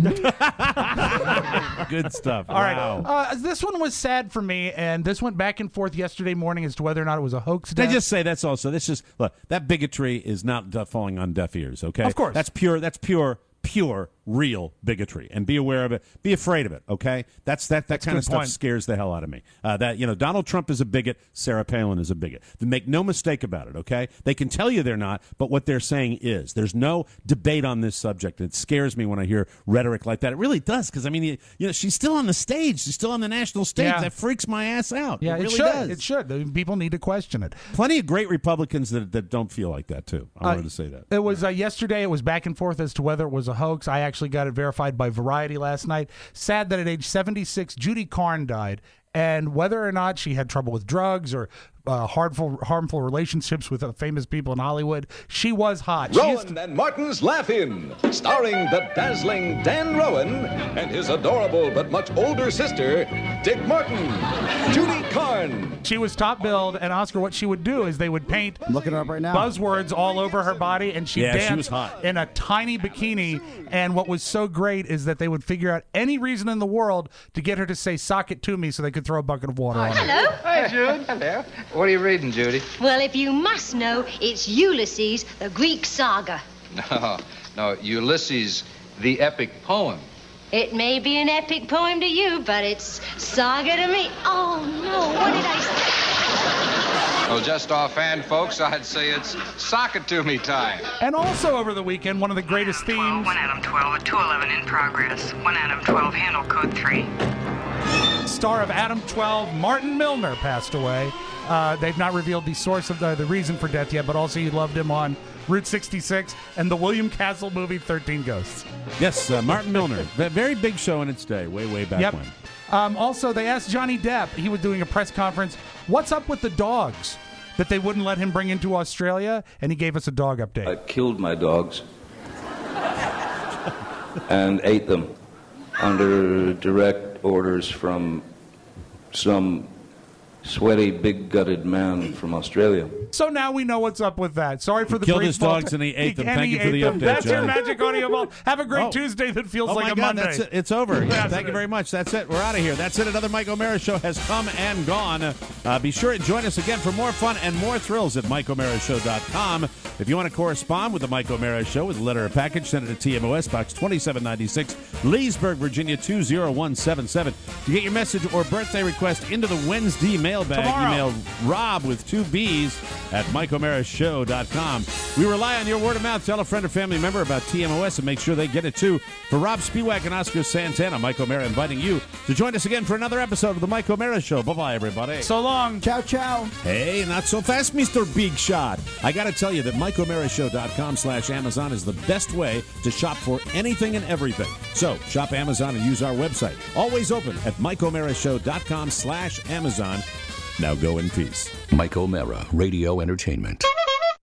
Good stuff. All wow. right. Uh, this one was sad for me, and this went back and forth yesterday morning as to whether or not it was a hoax. They just say that's also this is look that bigotry is not uh, falling on deaf ears. Okay, of course, that's pure. That's pure. Pure, real bigotry, and be aware of it. Be afraid of it. Okay, that's that. That that's kind of stuff point. scares the hell out of me. Uh, that you know, Donald Trump is a bigot. Sarah Palin is a bigot. Make no mistake about it. Okay, they can tell you they're not, but what they're saying is. There's no debate on this subject. It scares me when I hear rhetoric like that. It really does, because I mean, you, you know, she's still on the stage. She's still on the national stage. Yeah. That freaks my ass out. Yeah, it really it should. does. It should. People need to question it. Plenty of great Republicans that that don't feel like that too. I uh, wanted to say that. It was uh, yesterday. It was back and forth as to whether it was a hoax. I actually got it verified by Variety last night. Sad that at age seventy-six, Judy Carn died. And whether or not she had trouble with drugs or uh, harmful harmful relationships with uh, famous people in Hollywood, she was hot. She Rowan to... and Martin's Laugh-In, starring the dazzling Dan Rowan and his adorable but much older sister, Dick Martin. Judy Carn. She was top billed, and Oscar, what she would do is they would paint I'm looking her up right now. buzzwords all over her body, and she'd yeah, dance she was hot. in a tiny bikini. And what was so great is that they would figure out any reason in the world to get her to say "sock it to me" so they could throw a bucket of water on her. Hello. Hi, Jude. Hello. What are you reading, Judy? Well, if you must know, it's Ulysses, the Greek saga. No, no, Ulysses, the epic poem. It may be an epic poem to you, but it's saga to me. Oh, no, what did I say? Well, just offhand, folks, I'd say it's sock it to me time. And also over the weekend, one of the greatest themes. one Adam twelve, a two eleven in progress. one Adam twelve, handle code three. Star of Adam twelve, Martin Milner, passed away. Uh, they've not revealed the source of the, the reason for death yet, but also you loved him on Route sixty-six and the William Castle movie thirteen Ghosts. Yes, uh, Martin Milner. A very big show in its day, way, way back Yep. when. Um, also, they asked Johnny Depp, he was doing a press conference, what's up with the dogs that they wouldn't let him bring into Australia? And he gave us a dog update. I killed my dogs and ate them under direct orders from some sweaty, big-gutted man from Australia. So now we know what's up with that. Sorry for the killed brief his dogs multi- and he ate them. and Thank he you for ate the them. update, That's your Johnny. magic audio vault. Have a great Oh. Tuesday that feels Oh like my a God, Monday. that's it. It's over. Yes, Thank it you very much. That's it. We're out of here. That's it. Another Mike O'Mara show has come and gone. Uh, be sure to join us again for more fun and more thrills at Mike O'Mara Show dot com. If you want to correspond with the Mike O'Mara Show with a letter or package, send it to T M O S, Box twenty-seven ninety-six, Leesburg, Virginia two zero one seven seven. To get your message or birthday request into the Wednesday mailbag, Tomorrow. email Rob with two B's at Mike O'Mara Show dot com. We rely on your word of mouth. Tell a friend or family member about T M O S and make sure they get it too. For Rob Spiewak and Oscar Santana, Mike O'Mara inviting you to join us again for another episode of the Mike O'Mara Show. Bye-bye, everybody. So long. Ciao, ciao. Hey, not so fast, Mister Big Shot. I got to tell you that Mike O'Mara Show dot com slash Amazon is the best way to shop for anything and everything. So, shop Amazon and use our website. Always open at Mike O'Mara Show dot com slash Amazon. Now go in peace. Mike O'Mara, Radio Entertainment.